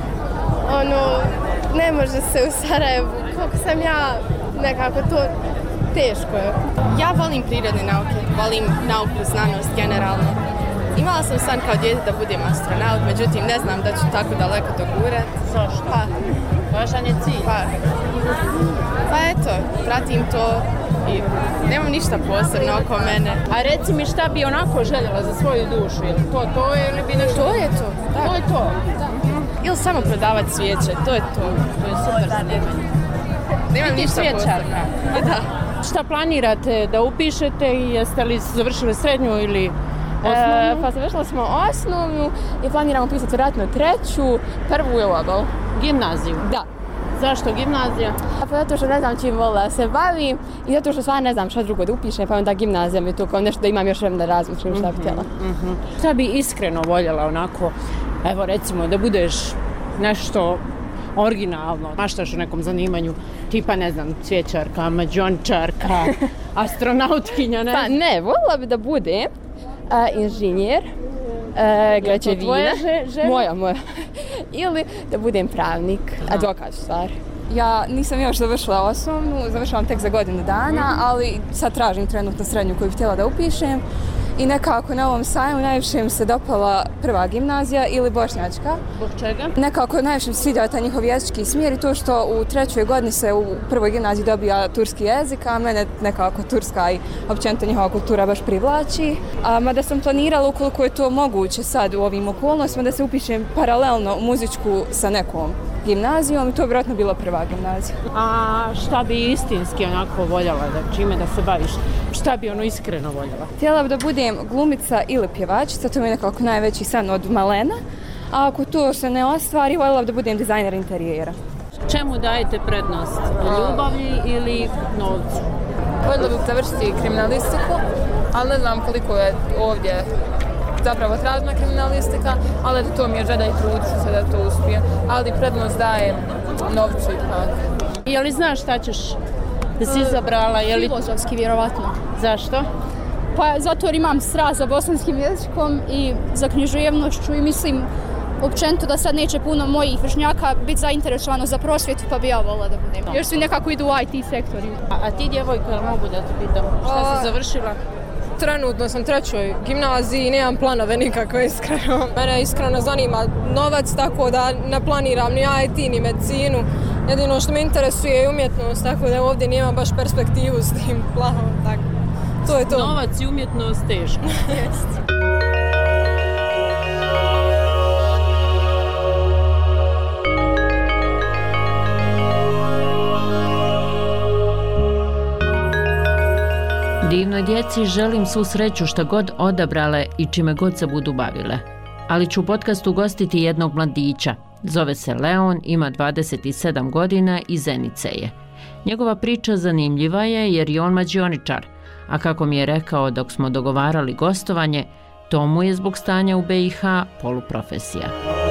ne može se u Sarajevu, koliko sam ja, nekako to teško je. Ja volim prirodne nauke, volim nauku, znanost generalno. Imala sam san kao dijete da budem astronaut, međutim ne znam da ću tako daleko dogurat. Zašto? Važan je cilj. Pa eto, pratim to i nemam ništa posebno oko mene. A reci mi šta bi onako željela za svoju dušu, je li to ili bi nešto... To je to, da. To je to? Da. Ili samo prodavati svijeće, to je to. To je super zanimanje. Nemam ništa posebno. Da. Šta planirate da upišete i jeste li završili srednju ili... Pa završili smo osnovnu i planiramo pisati vjerojatno treću, prvu je ovo. Gimnaziju? Da. Zašto gimnazija? Pa zato što ne znam čim volila se bavim i zato što stvarno ne znam šta drugo da upišem, pa onda gimnazija mi je to kao nešto da imam još vremena da razmišljam šta bi htjela. Šta bi iskreno voljela onako, evo recimo da budeš nešto originalno, maštaš o nekom zanimanju, tipa ne znam, cvjećarka, mađončarka, astronautkinja, ne znam. Pa ne, voljela bi da budem inženjer, građevina, moja. Ili da budem pravnik, advokat stvar. Ja nisam još završila osnovnu, završavam tek za godinu dana, ali sad tražim trenutno srednju koju bih htjela da upišem. I nekako na ovom sajmu najviše mi se dopala prva gimnazija ili bošnjačka. Zbog čega? Nekako najviše mi se sviđa taj njihov jezički smjer i to što u trećoj godini se u prvoj gimnaziji dobija turski jezik, a mene nekako turska i općenito njihova kultura baš privlači. Mada sam planirala ukoliko je to moguće sad u ovim okolnostima da se upišem paralelno muzičku sa nekom gimnazijom i to je vjerojatno bila prva gimnazija. A šta bi istinski onako voljela, da čime da se baviš? Šta bi ono iskreno voljela? Htjela bi da budem glumica ili pjevačica, to mi je nekako najveći san od malena. A ako to se ne ostvari, voljela bi da budem dizajner interijera. Čemu dajete prednost? Ljubavlji ili novcu? Voljela bih završiti kriminalistiku, ali ne znam koliko je ovdje zapravo tražna kriminalistika, ali to mi je želja i trud se da to uspije. Ali prednost daje novcu ipak. Je li znaš šta ćeš da si izabrala? Filozofski, vjerovatno. Zašto? Pa zato jer imam strast za bosanskim jezikom i za književnošću i mislim općenito da sad neće puno mojih vršnjaka biti zainteresovano za prosvjetu, pa bi ja volila da budem. Još svi nekako idu u IT sektor. A ti, djevojko, mogu da te pitam, šta si završila? Trenutno sam 3. gimnaziji i nemam planove nikakve, iskreno. Mene iskreno zanima novac, tako da ne planiram ni IT ni medicinu. Jedino što me interesuje je umjetnost, tako da ovdje nemam baš perspektivu s tim planom. Tako. To je to. Novac i umjetnost teško. Jest. Divnoj djeci želim svu sreću šta god odabrale i čime god se budu bavile. Ali ću u podcastu ugostiti jednog mladića. Zove se Leon, ima 27 godina i Zenice je. Njegova priča zanimljiva je jer je on mađioničar, a kako mi je rekao dok smo dogovarali gostovanje, to mu je zbog stanja u BiH poluprofesija.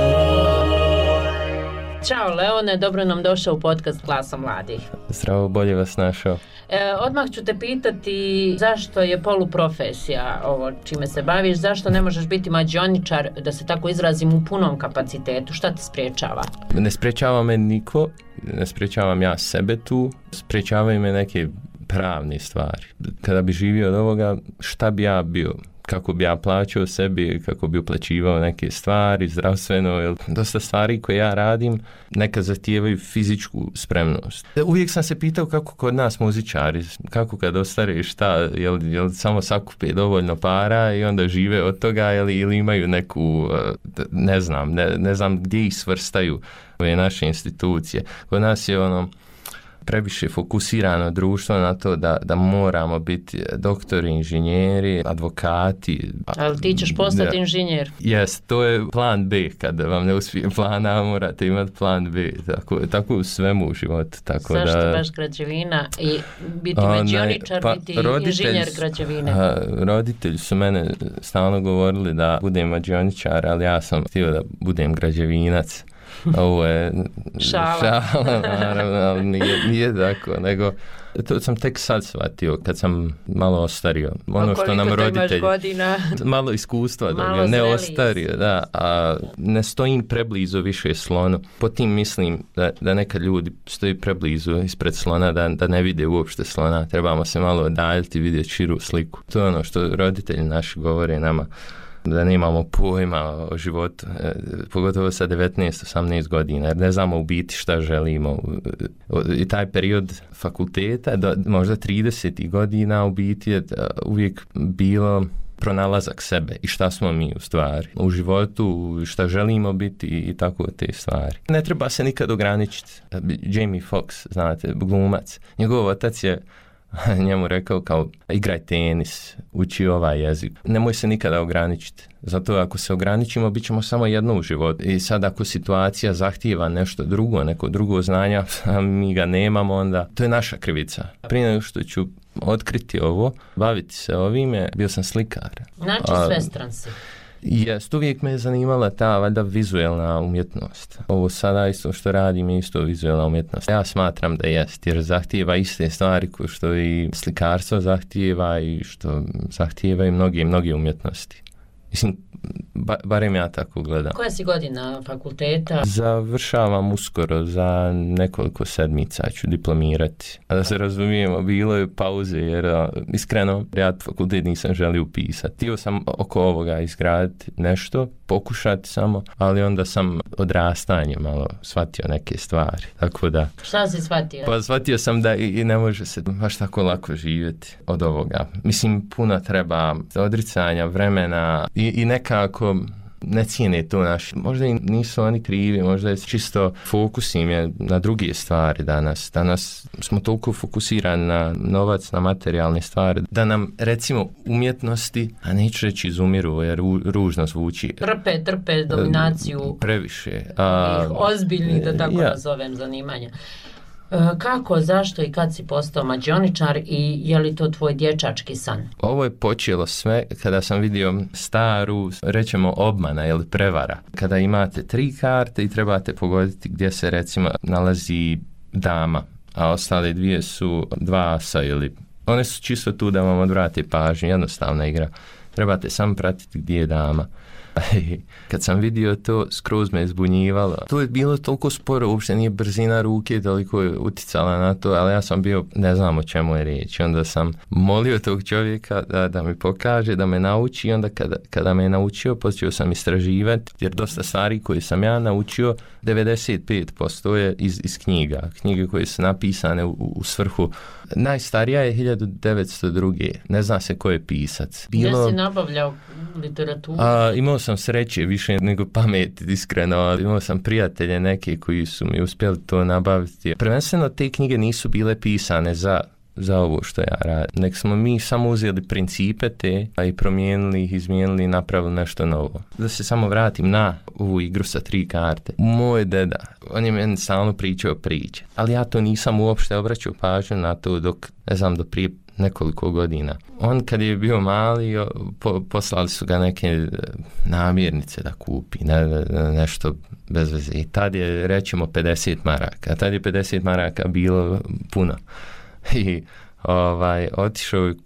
Ćao Leone, dobro nam došao u podcast Glasa mladih. Zdravo, bolje vas našao. Odmah ću te pitati zašto je poluprofesija ovo čime se baviš, zašto ne možeš biti mađioničar, da se tako izrazim, u punom kapacitetu, šta te sprječava? Ne sprječava me niko, ne sprječavam ja sebe tu, sprječavaju me neke pravne stvari. Kada bi živio od ovoga, šta bi ja bio? Kako bi ja plaćao sebi, kako bi uplaćivao neke stvari, zdravstveno, jer dosta stvari koje ja radim neka zahtijevaju fizičku spremnost. Uvijek sam se pitao kako kod nas muzičari, kako kad ostare šta, jel samo sakupe dovoljno para i onda žive od toga ili imaju neku, ne znam gdje ih svrstaju ove naše institucije. Kod nas je previše fokusirano društvo na to da moramo biti doktori, inženjeri, advokati. Ali ti ćeš postati inženjer? Jes, to je plan B. Kada vam ne uspije plan A, morate imati plan B. Tako u svemu u životu. Zašto baš građevina i biti mađioničar, biti inženjer građevine? Roditelji su mene stalno govorili da budem mađioničar, ali ja sam htio da budem građevinac. Ovo je šala, naravno, ali nije tako, nego to sam tek sad shvatio kad sam malo ostario. Ono što nam roditelji, malo iskustva, malo ne ostario, da, a ne stojim preblizu više slonu. Po tim mislim da nekad ljudi stoji preblizu ispred slona, da ne vide uopšte slona. Trebamo se malo odaljiti, vidjeti širu sliku. To je ono što roditelji naši govore nama, da nemamo pojma o životu, pogotovo sa 19-18 godina, jer ne znamo u biti šta želimo. I taj period fakulteta, možda 30 godina, u biti je uvijek bilo pronalazak sebe i šta smo mi u stvari u životu, šta želimo biti i tako te stvari. Ne treba se nikad ograničiti. Jamie Foxx, znate, glumac, njegov otac je njemu rekao kao igraj tenis, uči ovaj jezik. Nemoj se nikada ograničiti. Zato ako se ograničimo, bit ćemo samo jedno u životu. I sad ako situacija zahtijeva nešto drugo, neko drugo znanja, a mi ga nemamo, onda to je naša krivica. Prije nego što ću otkriti ovo, baviti se ovime, bio sam slikar. Znači svestran si. Jest, uvijek me je zanimala ta valjda vizuelna umjetnost. Ovo sada isto što radim je isto vizuelna umjetnost. Ja smatram da jest, jer zahtijeva iste stvari koje što i slikarstvo zahtijeva i što zahtijeva i mnoge umjetnosti. Mislim, barem ja tako gledam. Koja si godina fakulteta? Završavam uskoro, za nekoliko sedmica ću diplomirati. A da se razumijemo, bilo je pauze jer iskreno ja fakultet nisam želio upisati. Htio sam oko ovoga izgraditi nešto, pokušati samo, ali onda sam odrastanje malo shvatio neke stvari. Tako da. Šta si shvatio? Pa shvatio sam da i ne može se baš tako lako živjeti od ovoga. Mislim, puno treba odricanja, vremena i nekako ne cijene to naši. Možda i nisu oni krivi, možda je čisto fokus im je na druge stvari danas. Danas smo toliko fokusirani na novac, na materijalne stvari, da nam recimo umjetnosti, a neću reći izumiru jer ružno zvuči. Trpe dominaciju previše. Ozbiljnih, da tako nazovem, zanimanja. Kako, zašto i kad si postao mađioničar i je li to tvoj dječački san? Ovo je počelo sve kada sam vidio staru, rećemo obmana ili prevara. Kada imate 3 karte i trebate pogoditi gdje se recimo nalazi dama, a ostale 2 su 2 asa ili... One su čisto tu da vam odvrate pažnju, jednostavna igra. Trebate samo pratiti gdje je dama. Kad sam vidio to, skroz me zbunjivalo. To je bilo toliko sporo, uopšte nije brzina ruke toliko je uticala na to, ali ja sam bio, ne znam o čemu je riječ. Onda sam molio tog čovjeka da mi pokaže, da me nauči i onda kada me je naučio, počeo sam istraživati, jer dosta stvari koje sam ja naučio, 95% je iz knjiga. Knjige koje su napisane u svrhu. Najstarija je 1902. Ne zna se ko je pisac. Gdje si nabavljao literaturu? Imao sam sreće više nego pameti, iskreno. Imao sam prijatelje neke koji su mi uspjeli to nabaviti. Prvenstveno te knjige nisu bile pisane za ovo što ja radim. Nek smo mi samo uzeli principe te i promijenili ih, izmijenili i napravili nešto novo. Da se samo vratim na ovu igru sa 3 karte. Moj deda, on je meni stalno pričao priče, ali ja to nisam uopšte obraćao pažnju na to do prije nekoliko godina. On kad je bio mali, poslali su ga neke namirnice da kupi, nešto bez veze. I tad je, rećemo, 50 maraka. Tad je 50 maraka bilo puno. I otišao je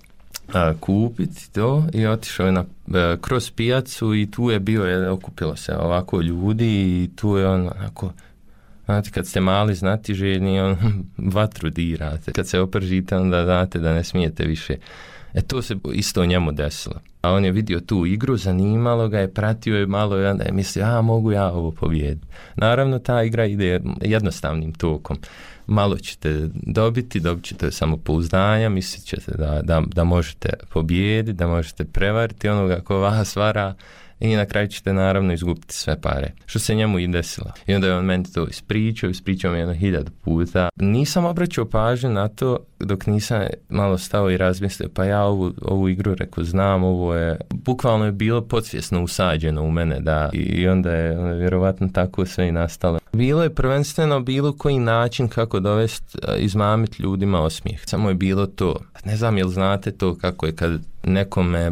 kupiti to i otišao je kroz pijacu i tu je bio, okupilo se ovako ljudi i tu je on onako, znate, kad ste mali znatiželjni, vatru dirate. Kad se opržite, onda znate da ne smijete više. To se isto njemu desilo. A on je vidio tu igru, zanimalo ga je, pratio je malo i onda je mislio, mogu ja ovo pobijediti. Naravno, ta igra ide jednostavnim tokom. Malo ćete dobit ćete samopouzdanja, mislit ćete da možete pobijediti, da možete prevariti onoga ko vas vara i na kraju ćete naravno izgubiti sve pare. Što se njemu i desilo. I onda je on meni to ispričao mi 1000 puta. Nisam obraćao pažnju na to dok nisam malo stao i razmislio, pa ja ovu igru znam, ovo je, bukvalno je bilo podsvjesno usađeno u mene, da, i onda je vjerovatno tako sve i nastalo. Bilo je prvenstveno bilo koji način kako dovesti, izmamiti ljudima osmijeh. Samo je bilo to. Ne znam jel znate to kako je kad nekome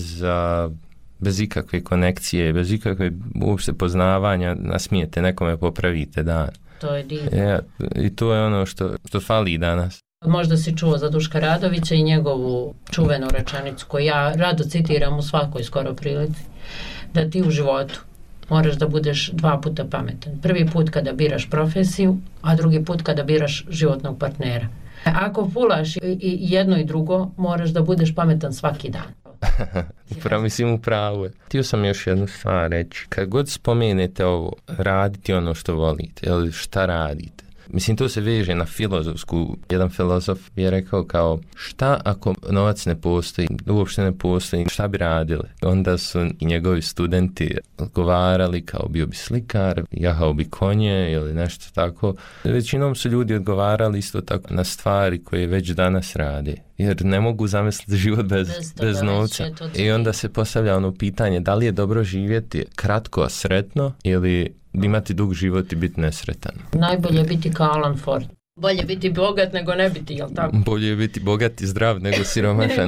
bez ikakve konekcije, bez ikakve uopšte poznavanja nasmijete nekome, popravite dan. To je divno. I to je ono što fali danas. Možda si čuo za Duška Radovića i njegovu čuvenu rečenicu koju ja rado citiram u svakoj skoro prilici, da ti u životu moraš da budeš 2 puta pametan. Prvi put kada biraš profesiju, a drugi put kada biraš životnog partnera. Ako fulaš i jedno i drugo, moraš da budeš pametan svaki dan. Upravo je. Htio sam još jednu stvar reći. Kad god spomenete ovo, raditi ono što volite, ili šta radite, mislim, to se veže na filozofsku. Jedan filozof je rekao kao, šta ako novac ne postoji, uopšte ne postoji, šta bi radili? Onda su i njegovi studenti odgovarali kao, bio bi slikar, jahao bi konje ili nešto tako. Većinom su ljudi odgovarali isto tako na stvari koje već danas rade, jer ne mogu zamisliti život bez novca. I onda se postavlja ono pitanje, da li je dobro živjeti kratko, a sretno, ili imati dug život i biti nesretan. Najbolje je biti kao Alan Ford. Bolje biti bogat nego ne biti, jel tako? Bolje je biti bogat i zdrav nego siromašan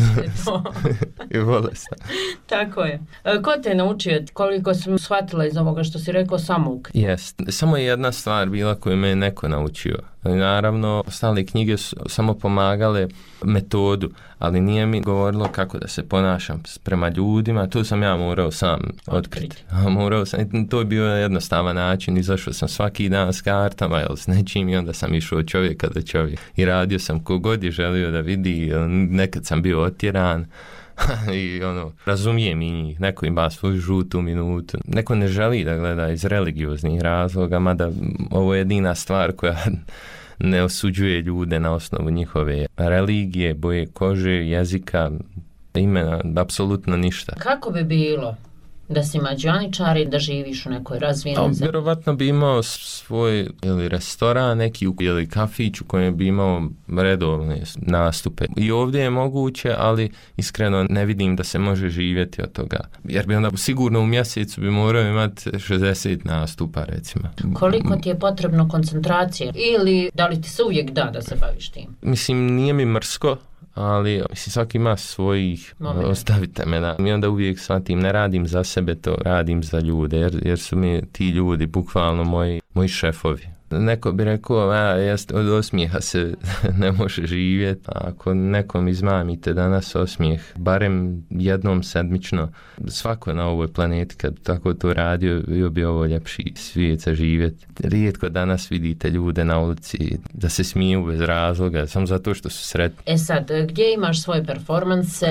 i bolestan. Tako je. Ko te je naučio, koliko sam shvatila iz ovoga što si rekao, samouk? Jest. Samo je jedna stvar bila koju me je neko naučio. Naravno, ostale knjige su samo pomagale metodu, ali nije mi govorilo kako da se ponašam prema ljudima. To sam ja morao sam otkriti. To je bio jednostavan način. Izašao sam svaki dan s kartama ili s nečim i onda sam išao od čovjeka do čovjeka. I radio sam kogod je želio da vidi. Nekad sam bio otjeran. I razumijem i njih. Neko ima svoju žutu minutu. Neko ne želi da gleda iz religioznih razloga, mada ovo je jedina stvar koja ne osuđuje ljude na osnovu njihove religije, boje kože, jezika, imena, apsolutno ništa. Kako bi bilo da si mađioničar i da živiš u nekoj razvijenoj zemlji? Vjerovatno bi imao svoj ili restoran neki ili kafić u kojem bi imao redovne nastupe. I ovdje je moguće, ali iskreno ne vidim da se može živjeti od toga. Jer bi onda sigurno u mjesecu bi morao imati 60 nastupa, recimo. Koliko ti je potrebno koncentracije? Ili da li ti se uvijek da se baviš tim? Mislim, nije mi mrsko, ali svaki ima svojih, ostavite me i onda uvijek shvatim, ne radim za sebe, to radim za ljude, jer su mi ti ljudi bukvalno moji šefovi. Neko bi rekao, od osmijeha se ne može živjeti. Ako nekom izmamite danas osmijeh, barem jednom sedmično, svako na ovoj planeti kad tako to radio, bio bi ovo ljepši svijet za živjeti. Rijetko danas vidite ljude na ulici da se smiju bez razloga, samo zato što su sretni. Sad, gdje imaš svoje performanse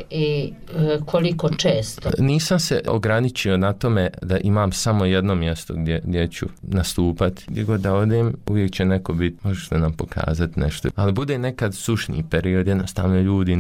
i koliko često? Nisam se ograničio na tome da imam samo jedno mjesto gdje ću nastupati. Gdje god da odem, uvijek će neko biti, možete nam pokazati nešto. Ali bude nekad sušni period, jednostavno ljudi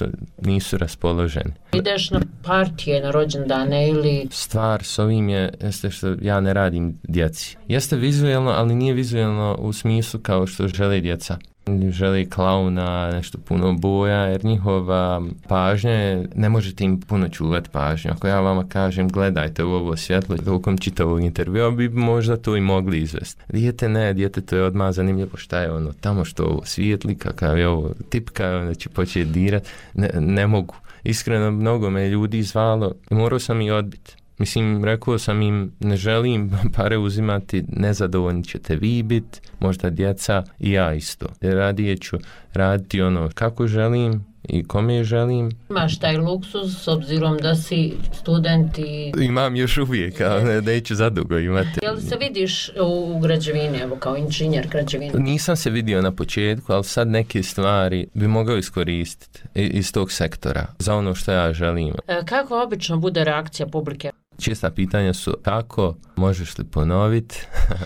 nisu raspoloženi. Ideš na partije, na rođendane ili... Stvar s ovim jeste što ja ne radim djeci. Jeste vizualno, ali nije vizualno u smislu kao što žele djeca. Želi klauna, nešto puno boja, jer njihova pažnja je, ne možete im puno čuvati pažnju. Ako ja vama kažem, gledajte u ovo svjetlo, tokom čitavog intervjua bi možda to i mogli izvesti. Dijete to je odmah zanimljivo šta je ono tamo što ovo svijetli, kakav je ovo tipka, onda će početi dirati. Ne mogu. Iskreno, mnogo me ljudi zvalo i morao sam i odbiti. Mislim, rekao sam im, ne želim pare uzimati, nezadovoljni ćete vi biti, možda djeca i ja isto. Radije ću raditi ono kako želim i kome želim. Imaš taj luksuz s obzirom da si student i... Imam još uvijek, ali neću zadugo imati. Jel se vidiš u građevini, evo kao inženjer građevine? Nisam se vidio na početku, ali sad neke stvari bi mogao iskoristiti iz tog sektora za ono što ja želim. Kako obično bude reakcija publike? Česta pitanja su kako, možeš li ponoviti,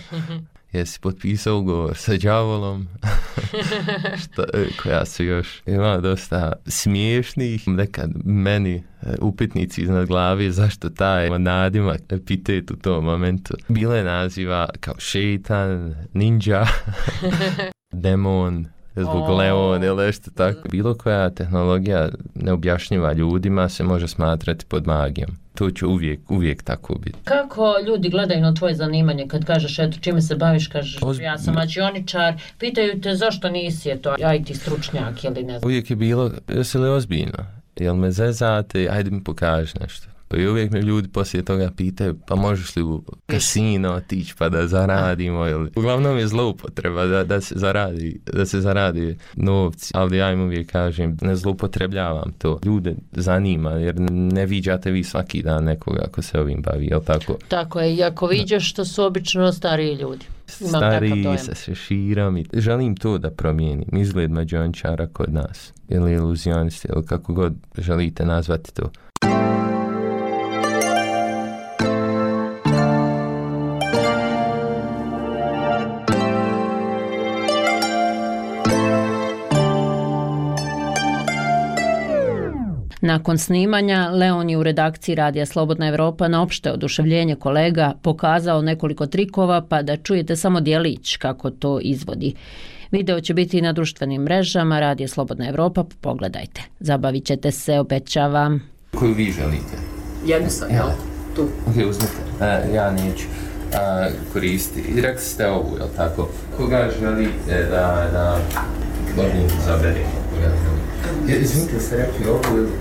jesi potpisao ugovor sa đavolom, koja su još ima dosta smiješnih. Nekad meni upitnici iznad glavi zašto taj nadimak epitet u tom momentu. Bile naziva kao šeitan, ninja, demon, zbog Leon ili nešto tako. Bilo koja tehnologija neobjašnjiva ljudima se može smatrati pod magijom. To će uvijek tako biti. Kako ljudi gledaju na tvoje zanimanje kad kažeš eto čime se baviš, kažeš ja sam mađioničar, pitaju te zašto nisi IT stručnjak ili ne znam. Uvijek je bilo, jesi li ozbiljno? Jel me zezate, ajde mi pokaži nešto. I uvijek me ljudi poslije toga pitaju, pa možeš li u kasino otići pa da zaradimo ili... Uglavnom je zloupotreba da se zaradi novci, ali ja im uvijek kažem, ne zloupotrebljavam to. Ljude zanima jer ne viđate vi svaki dan nekoga ko se ovim bavi, jel tako? Tako je, i ako viđaš što su obično stariji ljudi. Stariji sa šeširom i želim to da promijenim, izgled mađioničara kod nas, ili iluzionisti, ili kako god želite nazvati to. Nakon snimanja, Leon je u redakciji Radija Slobodna Evropa na opšte oduševljenje kolega pokazao nekoliko trikova pa da čujete samo djelić kako to izvodi. Video će biti na društvenim mrežama Radija Slobodna Evropa, pogledajte. Zabavit ćete se, obećavam. Koju vi želite? Jednu sam, jel? Tu. Ok, uzmite. Ja neću koristiti. I rekli ste ovu, jel tako? Koga želite da odnim zabere? Izvinite, ste rekli ovu ili...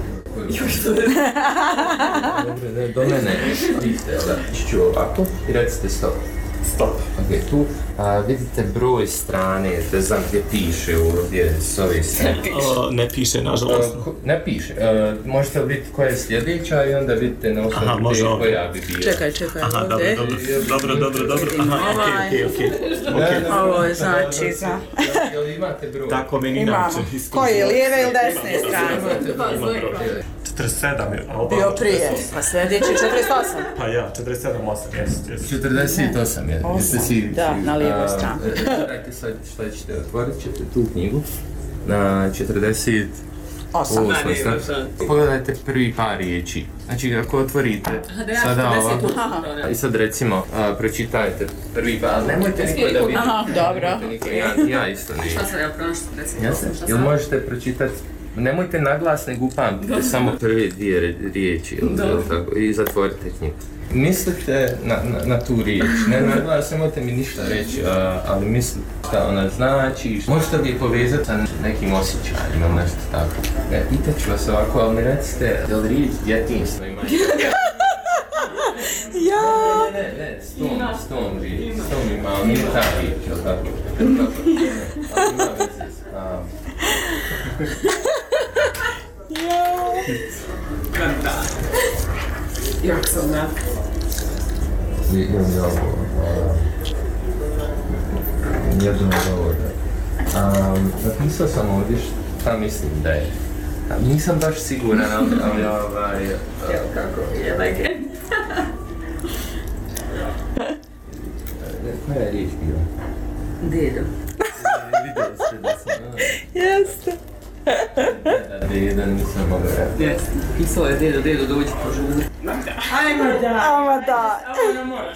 Do mene vidite, ću ovako i recite stop. Stop. Ok, tu vidite broj strane, ne znam gdje piše ovdje s ove strane. Ne piše, nažalost. Ne piše. Možete li vidjeti koja je sljedeća i onda vidite na osnovu te koja bi bila. Čekaj, ovdje. Dobro. Ok. Ovo je znači za... Jel imate broj? Tako meni inače. Koje, lijeve ili desne strane? 47 je. Bio prije, a sljedeći 48. Pa ja, 47-8, jes. 48 je. Da, na lijevoj strani. Dajte sad šta ćete, otvorit ćete tu knjigu na 47. 8. Pogledajte prvi par riječi. Znači, ako otvorite sada ovako, i sad recimo, pročitajte prvi par, nemojte niko da vidite. Dobro. Ja isto nije. Šta sam ja pronašla, recimo? Jel možete pročitati, nemojte naglas, nego upamtite samo prve dvije riječi i zatvorite knjigu. Mislite na tu riječ, ne naglas, nemojte mi ništa reći, ali mislite šta ona znači, možete li je povezati sa nekim osjećajima ili nešto tako. Pitat ću vas ovako, ali mi recite, je li riječ djetinjstvo ima? Ja! Ne, s tom riječ, s tom ima, ali nije ta riječ, jel tako? Ali ima veze s... Kanta. Jak sam da? Imam ovo. Jedno ovo da. Napisao sam ovdje šta mislim da je. Nisam baš siguran, ali Evo kako je legend. Koja je riječ bila? Dedo. Vidio ste da sam... Jeste. Deda nisam mogao reći. Jeste. Pisao je dedo, dođi požuri. Ajmo da. Ovo ne moraš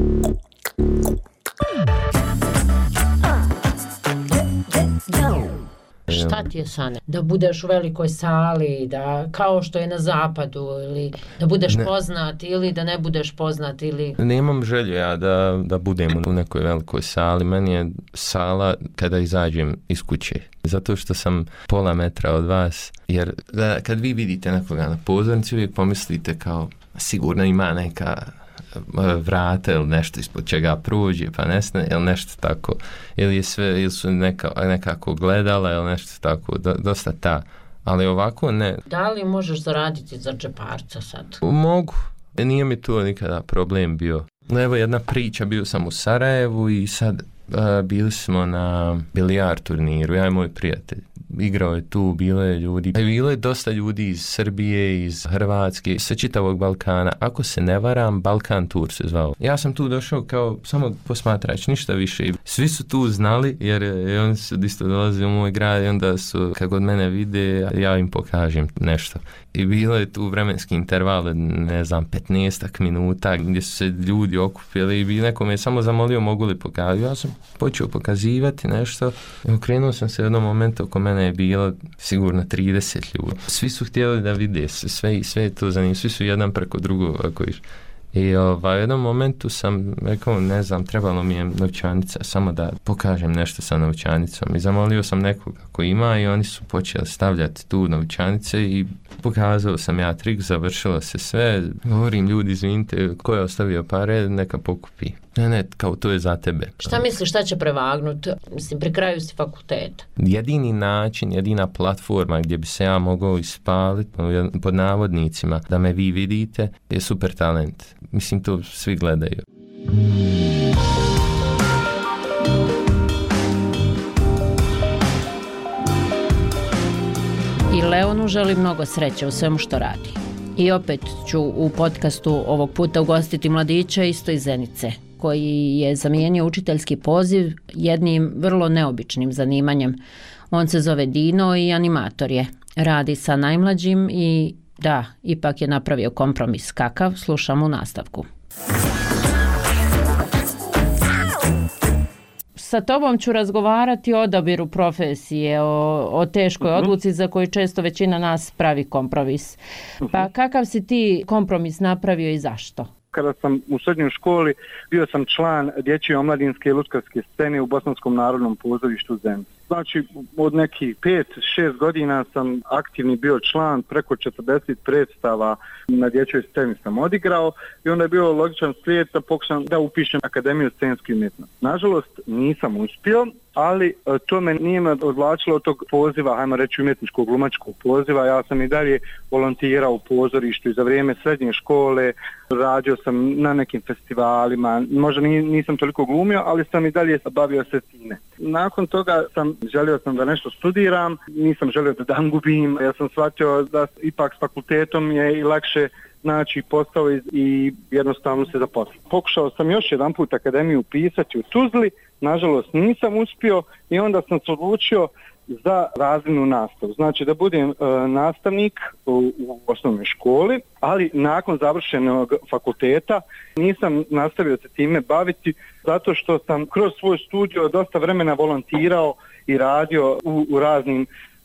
Šta ti je Sane? Da budeš u velikoj sali, da kao što je na zapadu, ili da budeš poznat, ili da ne budeš poznat, ili... Nemam želju ja da budem u nekoj velikoj sali. Meni je sala kada izađem iz kuće. Zato što sam pola metra od vas. Jer kad vi vidite nekoga na pozornici, uvijek pomislite kao sigurno ima neka vrata ili nešto ispod čega prođe, pa nesne, ili nešto tako, ili su nekako gledala ili nešto tako, dosta ta, ali ovako ne. Da li možeš zaraditi za džeparca sad? Mogu, nije mi to nikada problem bio. Evo jedna priča, bio sam u Sarajevu i sad bili smo na bilijar turniru, ja i moj prijatelj. Igrao je tu, bilo je ljudi. Bilo je dosta ljudi iz Srbije, iz Hrvatske, sa čitavog Balkana. Ako se ne varam, Balkan Tour se zvao. Ja sam tu došao kao samo posmatrač, ništa više. Svi su tu znali, jer oni su isto dolazili u moj grad i onda su, kako od mene vide, ja im pokažem nešto. I bilo je tu vremenski interval, ne znam, 15 minuta gdje su se ljudi okupili i neko me je samo zamolio mogu li pokazati. Ja sam počeo pokazivati nešto i okrenuo sam se u jednom momentu, oko mene je bilo sigurno 30 ljudi. Svi su htjeli da vide, sve je to za njih, svi su jedan preko drugog ako iš. I u jednom momentu sam rekao, ne znam, trebalo mi je novčanica, samo da pokažem nešto sa novčanicom. I zamolio sam nekog ako ima i oni su počeli stavljati tu novčanice i pokazao sam ja trik, završilo se sve. Govorim, ljudi, izvinite, ko je ostavio pare, neka pokupi. Ne, kao to je za tebe. Šta misliš, šta će prevagnuti? Mislim, pri kraju si fakulteta. Jedini način, jedina platforma gdje bi se ja mogao ispaliti, pod navodnicima, da me vi vidite, je Super talent. Mislim, to svi gledaju. I Leonu želi mnogo sreće u svemu što radi. I opet ću u podcastu ovog puta ugostiti mladića isto iz Zenice, koji je zamijenio učiteljski poziv jednim vrlo neobičnim zanimanjem. On se zove Dino i animator je. Radi sa najmlađim i da, ipak je napravio kompromis. Kakav? Slušamo u nastavku. Sa tobom ću razgovarati o odabiru profesije, o teškoj odluci za koju često većina nas pravi kompromis. Pa kakav si ti kompromis napravio i zašto? Kada sam u srednjoj školi, bio sam član dječje omladinske i lutkarske scene u Bosanskom narodnom pozorištu Zenice. Znači, od nekih 5-6 godina sam aktivni bio član, preko 40 predstava na dječjoj sceni sam odigrao i onda je bio logičan slijed da pokušam da upišem Akademiju scenske umjetnosti. Nažalost, nisam uspio, ali to me nije me odvlačilo od tog poziva, hajmo reći umjetničkog glumačkog poziva. Ja sam i dalje volontirao u pozorištu i za vrijeme srednje škole radio sam na nekim festivalima, možda nisam toliko glumio, ali sam i dalje bavio se time. Nakon toga želio sam da nešto studiram, nisam želio da dan gubim, ja sam shvatio da ipak s fakultetom je i lakše znači posao i jednostavno se zaposlio. Pokušao sam još jedan put akademiju upisati u Tuzli, nažalost nisam uspio i onda sam se odlučio za razrednu nastavu. Znači da budem nastavnik u osnovnoj školi, ali nakon završenog fakulteta nisam nastavio se time baviti zato što sam kroz svoj studio dosta vremena volontirao i radio u raznim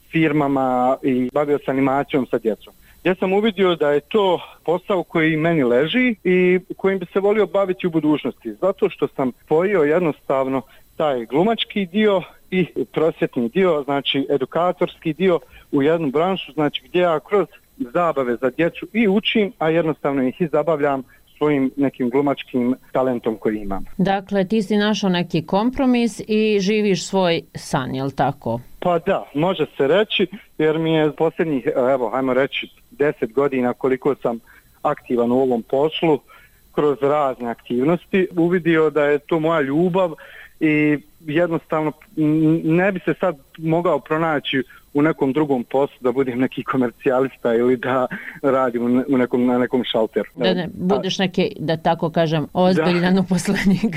firmama i bavio se animacijom sa djecom. Ja sam uvidio da je to posao koji meni leži i kojim bi se volio baviti u budućnosti, zato što sam spojio jednostavno taj glumački dio i prosvjetni dio, znači edukatorski dio u jednu branšu, znači gdje ja kroz zabave za djecu i učim, a jednostavno ih i zabavljam svojim nekim glumačkim talentom koji imam. Dakle, ti si našao neki kompromis i živiš svoj san, je li tako? Pa da, može se reći, jer mi je posljednjih, evo, hajmo reći, 10 godina koliko sam aktivan u ovom poslu, kroz razne aktivnosti, uvidio da je to moja ljubav i jednostavno ne bi se sad mogao pronaći u nekom drugom poslu, da budem neki komercijalista ili da radim na nekom šalteru. Da ne budeš neki, da tako kažem, ozbiljan uposlenik.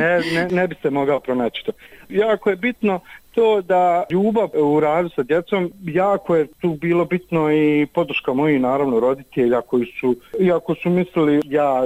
Ne bi se mogao pronaći to. Jako je bitno to da ljubav u radu sa djecom, jako je tu bilo bitno i podrška mojih naravno roditelja koji su, iako su mislili ja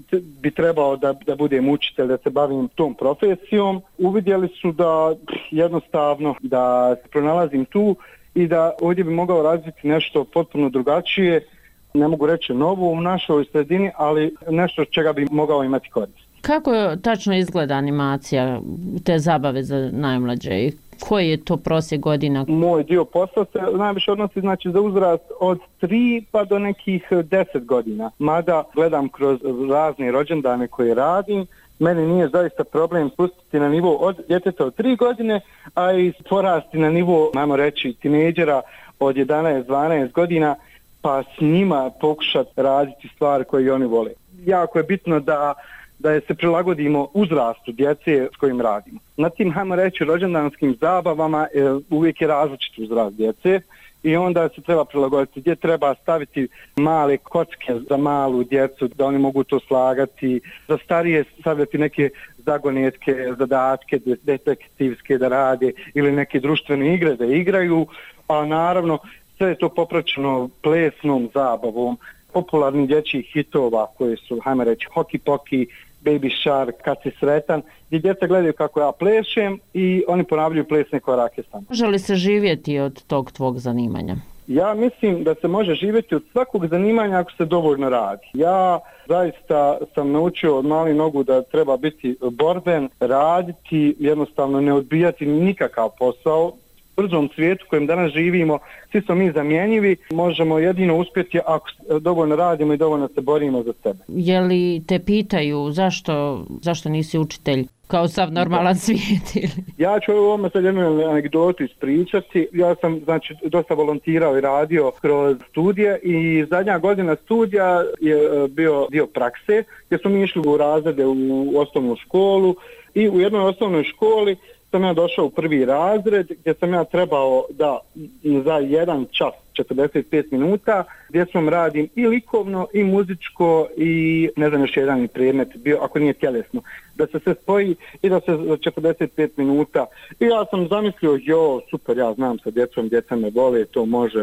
bi trebao da budem učitelj, da se bavim tom profesijom, uvidjeli su da jednostavno da se pronalazim tu i da ovdje bi mogao razviti nešto potpuno drugačije, ne mogu reći novo u našoj sredini, ali nešto čega bi mogao imati korist. Kako tačno izgleda animacija, te zabave za najmlađe i koji je to prosjek godina? Moj dio posla se najviše odnosi znači za uzrast od 3 pa do nekih 10 godina. Mada gledam kroz razne rođendane koje radim, meni nije zaista problem spustiti na nivo od djeteta od 3 godine, a i porasti na nivo, ajmo reći, tinejdžera od 11-12 godina, pa s njima pokušati raditi stvari koje oni vole. Jako je bitno da se prilagodimo uzrastu djece s kojim radimo. Na tim, hajmo reći, rođendanskim zabavama uvijek je različit uzrast djece i onda se treba prilagoditi gdje treba staviti male kocke za malu djecu da oni mogu to slagati, za starije stavljati neke zagonetke, zadatke detektivske da rade ili neke društvene igre da igraju, a naravno sve je to popraćeno plesnom zabavom, popularnih dječjih hitova koje su, hajmo reći, Hoki Poki, Baby Shark, Kad si sretan, gdje djeca gledaju kako ja plešem i oni ponavljaju plesne korake samo. Može li se živjeti od tog tvog zanimanja? Ja mislim da se može živjeti od svakog zanimanja ako se dovoljno radi. Ja zaista sam naučio od malih nogu da treba biti borben, raditi, jednostavno ne odbijati nikakav posao. U brzom svijetu kojem danas živimo, svi smo mi zamjenjivi, možemo jedino uspjeti ako dovoljno radimo i dovoljno se borimo za sebe. Je li te pitaju zašto nisi učitelj kao sav normalan svijet? Ja ću ovome sad jednu anegdotu ispričati. Ja sam znači dosta volontirao i radio kroz studije i zadnja godina studija je bio dio prakse gdje smo mi išli u razrede u osnovnu školu i u jednoj osnovnoj školi sam ja došao u prvi razred gdje sam ja trebao da za 1 čas 45 minuta gdje sam radim i likovno i muzičko i ne znam još jedan predmet bio ako nije tjelesno da se sve spoji i da se za 45 minuta i ja sam zamislio super, ja znam sa djecom, djeca me vole, to može.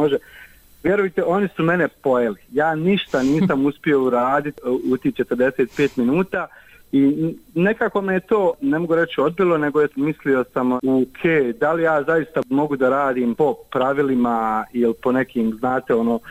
Vjerujte, oni su mene pojeli. Ja ništa nisam uspio uraditi u tih 45 minuta i nekako me je to, ne mogu reći odbilo, nego je mislio sam da li ja zaista mogu da radim po pravilima ili po nekim, znate,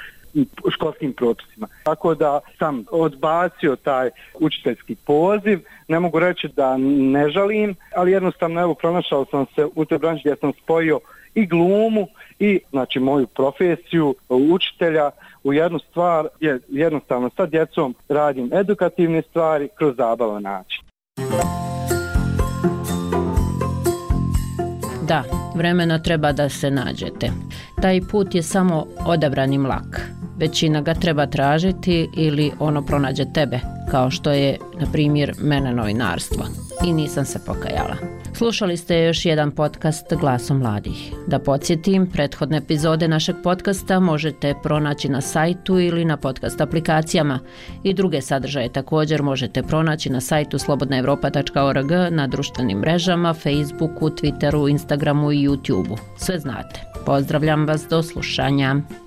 školskim propisima. Tako da sam odbacio taj učiteljski poziv, ne mogu reći da ne žalim, ali jednostavno evo pronašao sam se u toj branši gdje sam spojio i glumu i znači moju profesiju učitelja u jednu stvar, je jednostavno sa djecom radim edukativne stvari kroz zabavan način. Da, vremena treba da se nađete. Taj put je samo odabrani mlak. Većina ga treba tražiti ili ono pronađe tebe, kao što je, na primjer, mene novinarstvo. I nisam se pokajala. Slušali ste još jedan podcast Glasom mladih. Da podsjetim, prethodne epizode našeg podcasta možete pronaći na sajtu ili na podcast aplikacijama. I druge sadržaje također možete pronaći na sajtu slobodnaevropa.org, na društvenim mrežama, Facebooku, Twitteru, Instagramu i YouTubeu. Sve znate. Pozdravljam vas, do slušanja.